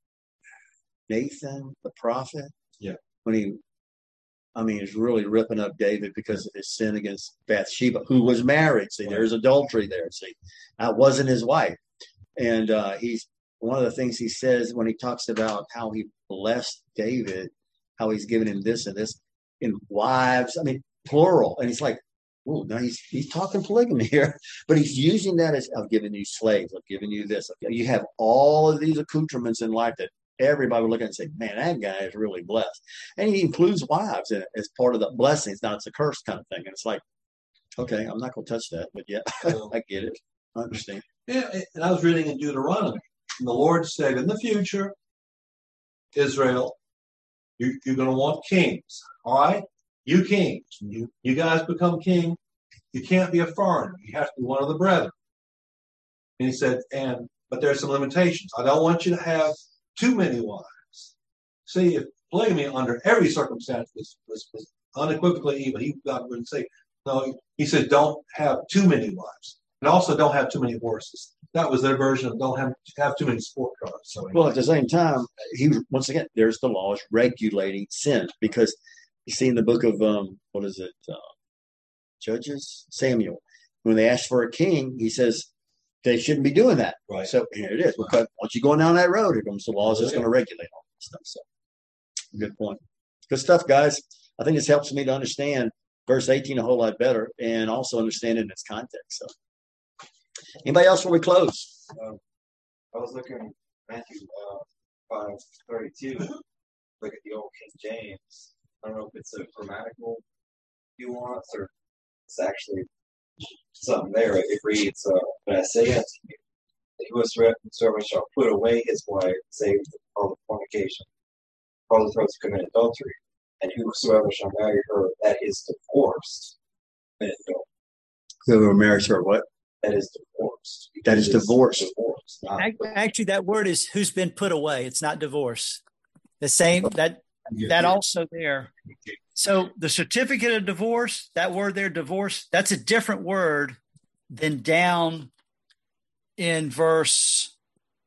Nathan, the prophet. Yeah. When he, I mean, he's really ripping up David because of his sin against Bathsheba, who was married. See, there's adultery there. See, that wasn't his wife, and uh, he's. One of the things he says when he talks about how he blessed David, how he's given him this and this in wives, I mean, plural. And he's like, oh, now he's he's talking polygamy here, but he's using that as, I've given you slaves, I've given you this. You have all of these accoutrements in life that everybody would look at and say, man, that guy is really blessed. And he includes wives in it as part of the blessings. Now it's a curse kind of thing. And it's like, okay, I'm not going to touch that, but yeah, I get it. I understand. Yeah, and I was reading in Deuteronomy. And the Lord said, in the future, Israel, you, you're going to want kings. All right? You kings. You, you guys become king. You can't be a foreigner. You have to be one of the brethren. And he said, and but there's some limitations. I don't want you to have too many wives. See, if polygamy under every circumstance was, was, was unequivocally evil, he God wouldn't say, no, he said, don't have too many wives. And also don't have too many horses. That was their version of don't have have too many sport cars. So well, at the same time, he once again there's the laws regulating sin because you see in the book of um, what is it, uh, Judges, Samuel, when they asked for a king, he says they shouldn't be doing that. Right. So here it is. Because once you're going down that road, here comes the laws that's going to regulate all this stuff. So good point. Good stuff, guys. I think this helps me to understand verse eighteen a whole lot better and also understand it in its context. So. Anybody else before we close? Um, I was looking at Matthew uh, five thirty-two. Look at the old King James. I don't know if it's a grammatical nuance or it's actually something there. It reads, uh, "But I say unto you, that whosoever shall put away his wife, save all the fornication, all the throats commit adultery, and whosoever shall marry her that is divorced, commit adultery." Whoever marries her, what? That is divorced. That is divorced. divorced not Actually, that word is who's been put away. It's not divorce. The same that that also there. So the certificate of divorce, that word there, divorce, that's a different word than down in verse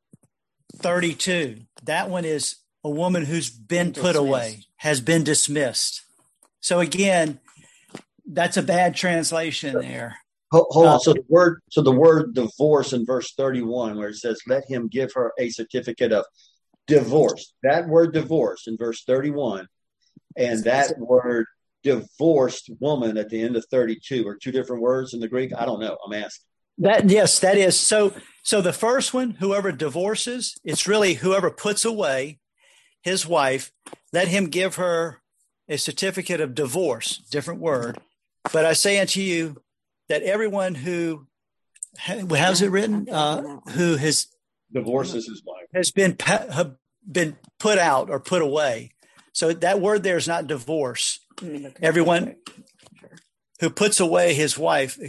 thirty-two. That one is a woman who's been put away, has been dismissed. So again, that's a bad translation there. Hold, hold on. So the word, so the word divorce in verse thirty-one, where it says, "Let him give her a certificate of divorce." That word "divorce" in verse thirty-one, and that word "divorced woman" at the end of thirty-two are two different words in the Greek. I don't know. I'm asking. That yes, that is so. So the first one, whoever divorces, it's really whoever puts away his wife. Let him give her a certificate of divorce, different word. But I say unto you that everyone who, how's it written? Uh, who has Divorces his wife. has been have been put out or put away. So that word there is not divorce. Everyone who puts away his wife.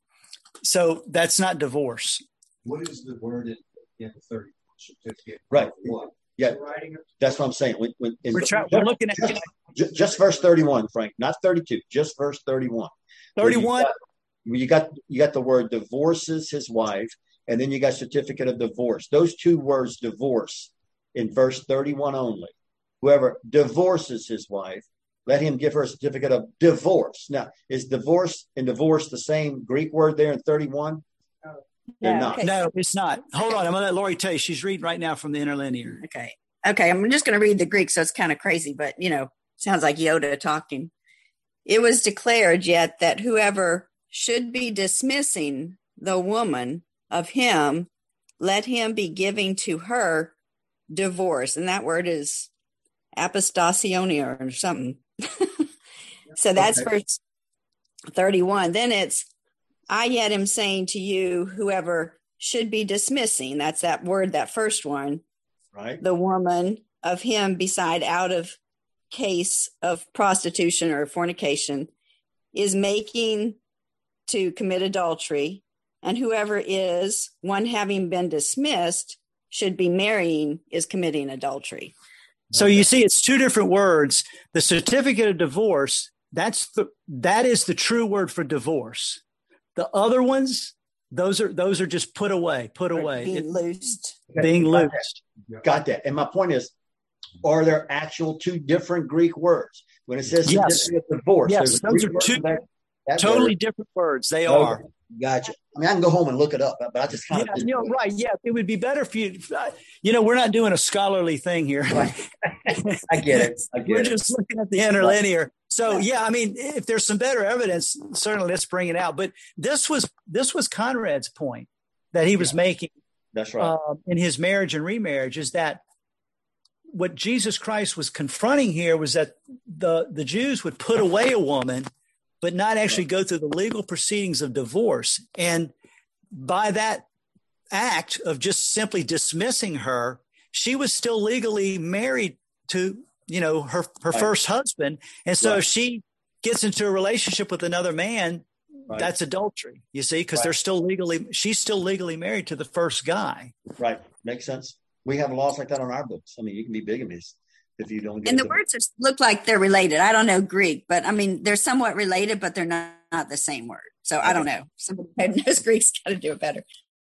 So that's not divorce. What is the word in the thirty certificate? Right. What? Yeah, that's what I'm saying. When, when, in, we're, try, we're looking at just, just verse thirty-one, Frank, not thirty-two, just verse thirty-one. thirty-one. You got, you got the word divorces his wife, and then you got certificate of divorce. Those two words, divorce, in verse thirty-one only. Whoever divorces his wife, let him give her a certificate of divorce. Now, is divorce and divorce the same Greek word there in thirty-one? They're No, not. okay. No, it's not. Hold on. I'm going to let Lori tell you. She's reading right now from the interlinear. Okay. Okay. I'm just going to read the Greek, so it's kind of crazy, but, you know, sounds like Yoda talking. It was declared yet that whoever should be dismissing the woman of him, let him be giving to her divorce. And that word is apostasionia or something. So that's Okay. verse thirty-one. Then it's, I yet am saying to you, whoever should be dismissing, that's that word, that first one, Right. the woman of him beside out of case of prostitution or fornication, is making to commit adultery. And whoever is one having been dismissed should be marrying is committing adultery. So you see, it's two different words. The certificate of divorce, that's the, that is the true word for divorce. The other ones, those are those are just put away, put away. Being It- loosed. being Got that. loosed. Got that. And my point is, are there actual two different Greek words? When it says Yes. certificate of divorce, Yes, there's a those Greek are word two for that, that Totally word. different words. They Okay. are. Gotcha. I mean, I can go home and look it up, but I just kind Yeah, of you know, right. Yeah, it would be better if you, you know, we're not doing a scholarly thing here. Right. I get it. I get We're it. just looking at the interlinear. So yeah, I mean, if there's some better evidence, certainly let's bring it out. But this was this was Conrad's point that he was making That's right. uh, in his marriage and remarriage, is that what Jesus Christ was confronting here was that the the Jews would put away a woman, but not actually go through the legal proceedings of divorce. And by that act of just simply dismissing her, she was still legally married to, you know, her, her Right. first husband. And so Right. if she gets into a relationship with another man, Right. that's adultery, you see, because Right. they're still legally, she's still legally married to the first guy. Right. Makes sense. We have laws like that on our books. I mean, you can be bigamous if you don't get And a the divorce. words are, look like they're related. I don't know Greek, but I mean, they're somewhat related, but they're not, not the same word. So I don't know. Somebody who knows Greek's got to do it better.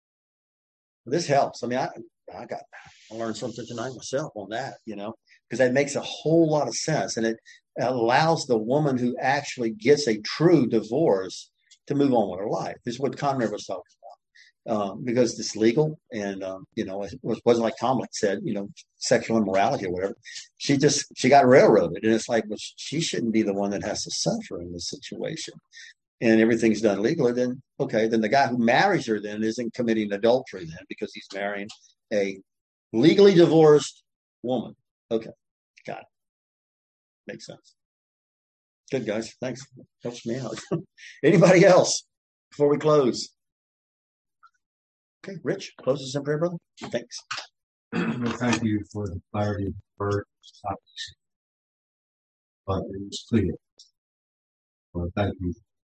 This helps. I mean, I, I got, I learned something tonight myself on that, you know, because that makes a whole lot of sense. And it allows the woman who actually gets a true divorce to move on with her life. This is what Conrad was talking about. Um, because it's legal, and um, you know, it wasn't like Tomlin said, you know, sexual immorality or whatever. She just she got railroaded, and it's like, well, she shouldn't be the one that has to suffer in this situation. And everything's done legally. Then okay, then the guy who marries her then isn't committing adultery then because he's marrying a legally divorced woman. Okay, got it. Makes sense. Good, guys. Thanks. Helps me out. Anybody else before we close? Okay, Rich, close us in prayer, brother. Thanks. Well, thank you for the clarity of the word. But it was clear. Well, thank you.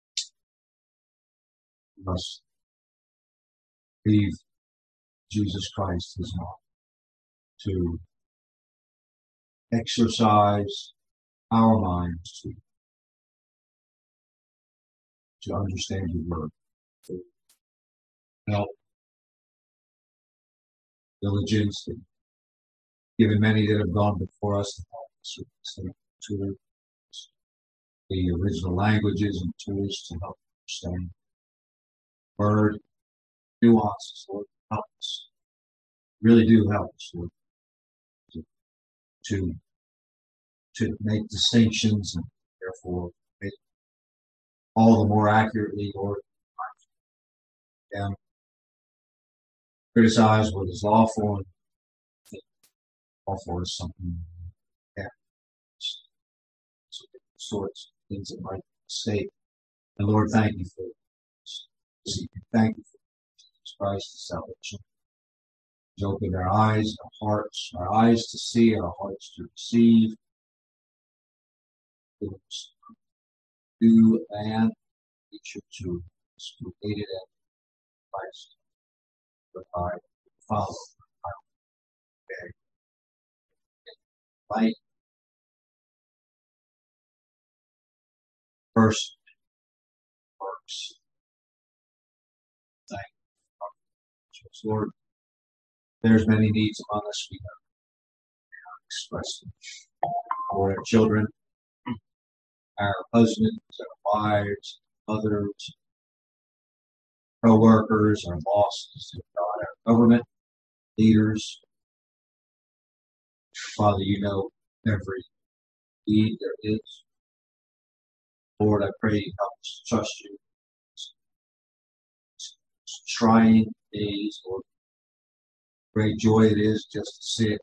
We must leave Jesus Christ as not to exercise our minds to, to understand your word, to help diligence, and given many that have gone before us to help us with to the original languages and tools to help understand word nuances, Lord, help us. Really do help us, Lord, to, to, to make distinctions and therefore make all the more accurately, Lord, and criticize what is lawful and think lawful is something. Yeah. So sorts of things that might be at stake. And Lord, thank you for this. Thank you for Jesus Christ's salvation. He's opened our eyes, our hearts, our eyes to see, our hearts to receive. You and nature to created at Christ. But I follow. Light. First works. Thank you. Lord, there's many needs among us. We have expressed them. For our children, our husbands, our wives, mothers, co-workers, our bosses, God, our government leaders. Father, you know every need there is. Lord, I pray you help us to trust you. It's trying days, Lord. Great joy it is just to sit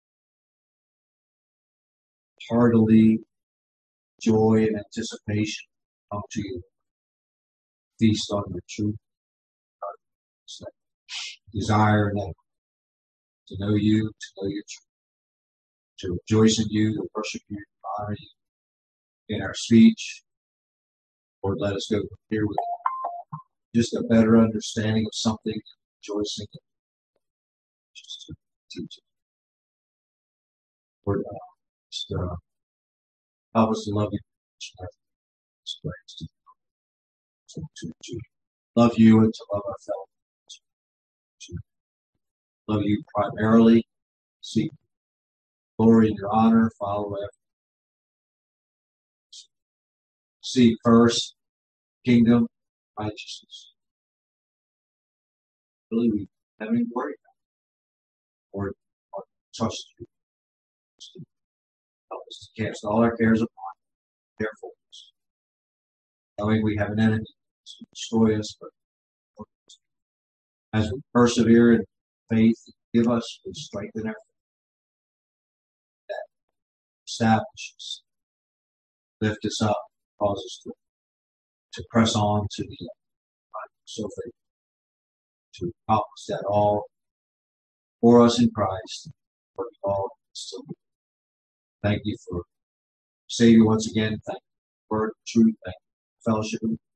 heartily, joy and anticipation come to you. Feast on your truth. Desire and to know you, to know your truth. To rejoice in you, to worship you, to honor you in our speech. Lord, let us go here with just a better understanding of something, rejoicing in. Just to teach it. Lord, uh, just uh, help us to love you. To, to, to, to love you and to love our fellow. To love you primarily, seek glory and your honor, follow after. Seek first kingdom, righteousness. Really, we haven't even worried about it. Or, or trust you. Help us to cast all our cares upon you. Careful. Knowing we have an enemy to destroy us, but as we persevere in faith, give us the strength in our faith. That establishes, lift us up, cause us to, to press on to the end. So faithful to accomplish that all for us in Christ. For all still. Thank you for Savior once again. Thank you for word, truth, thank you for fellowship.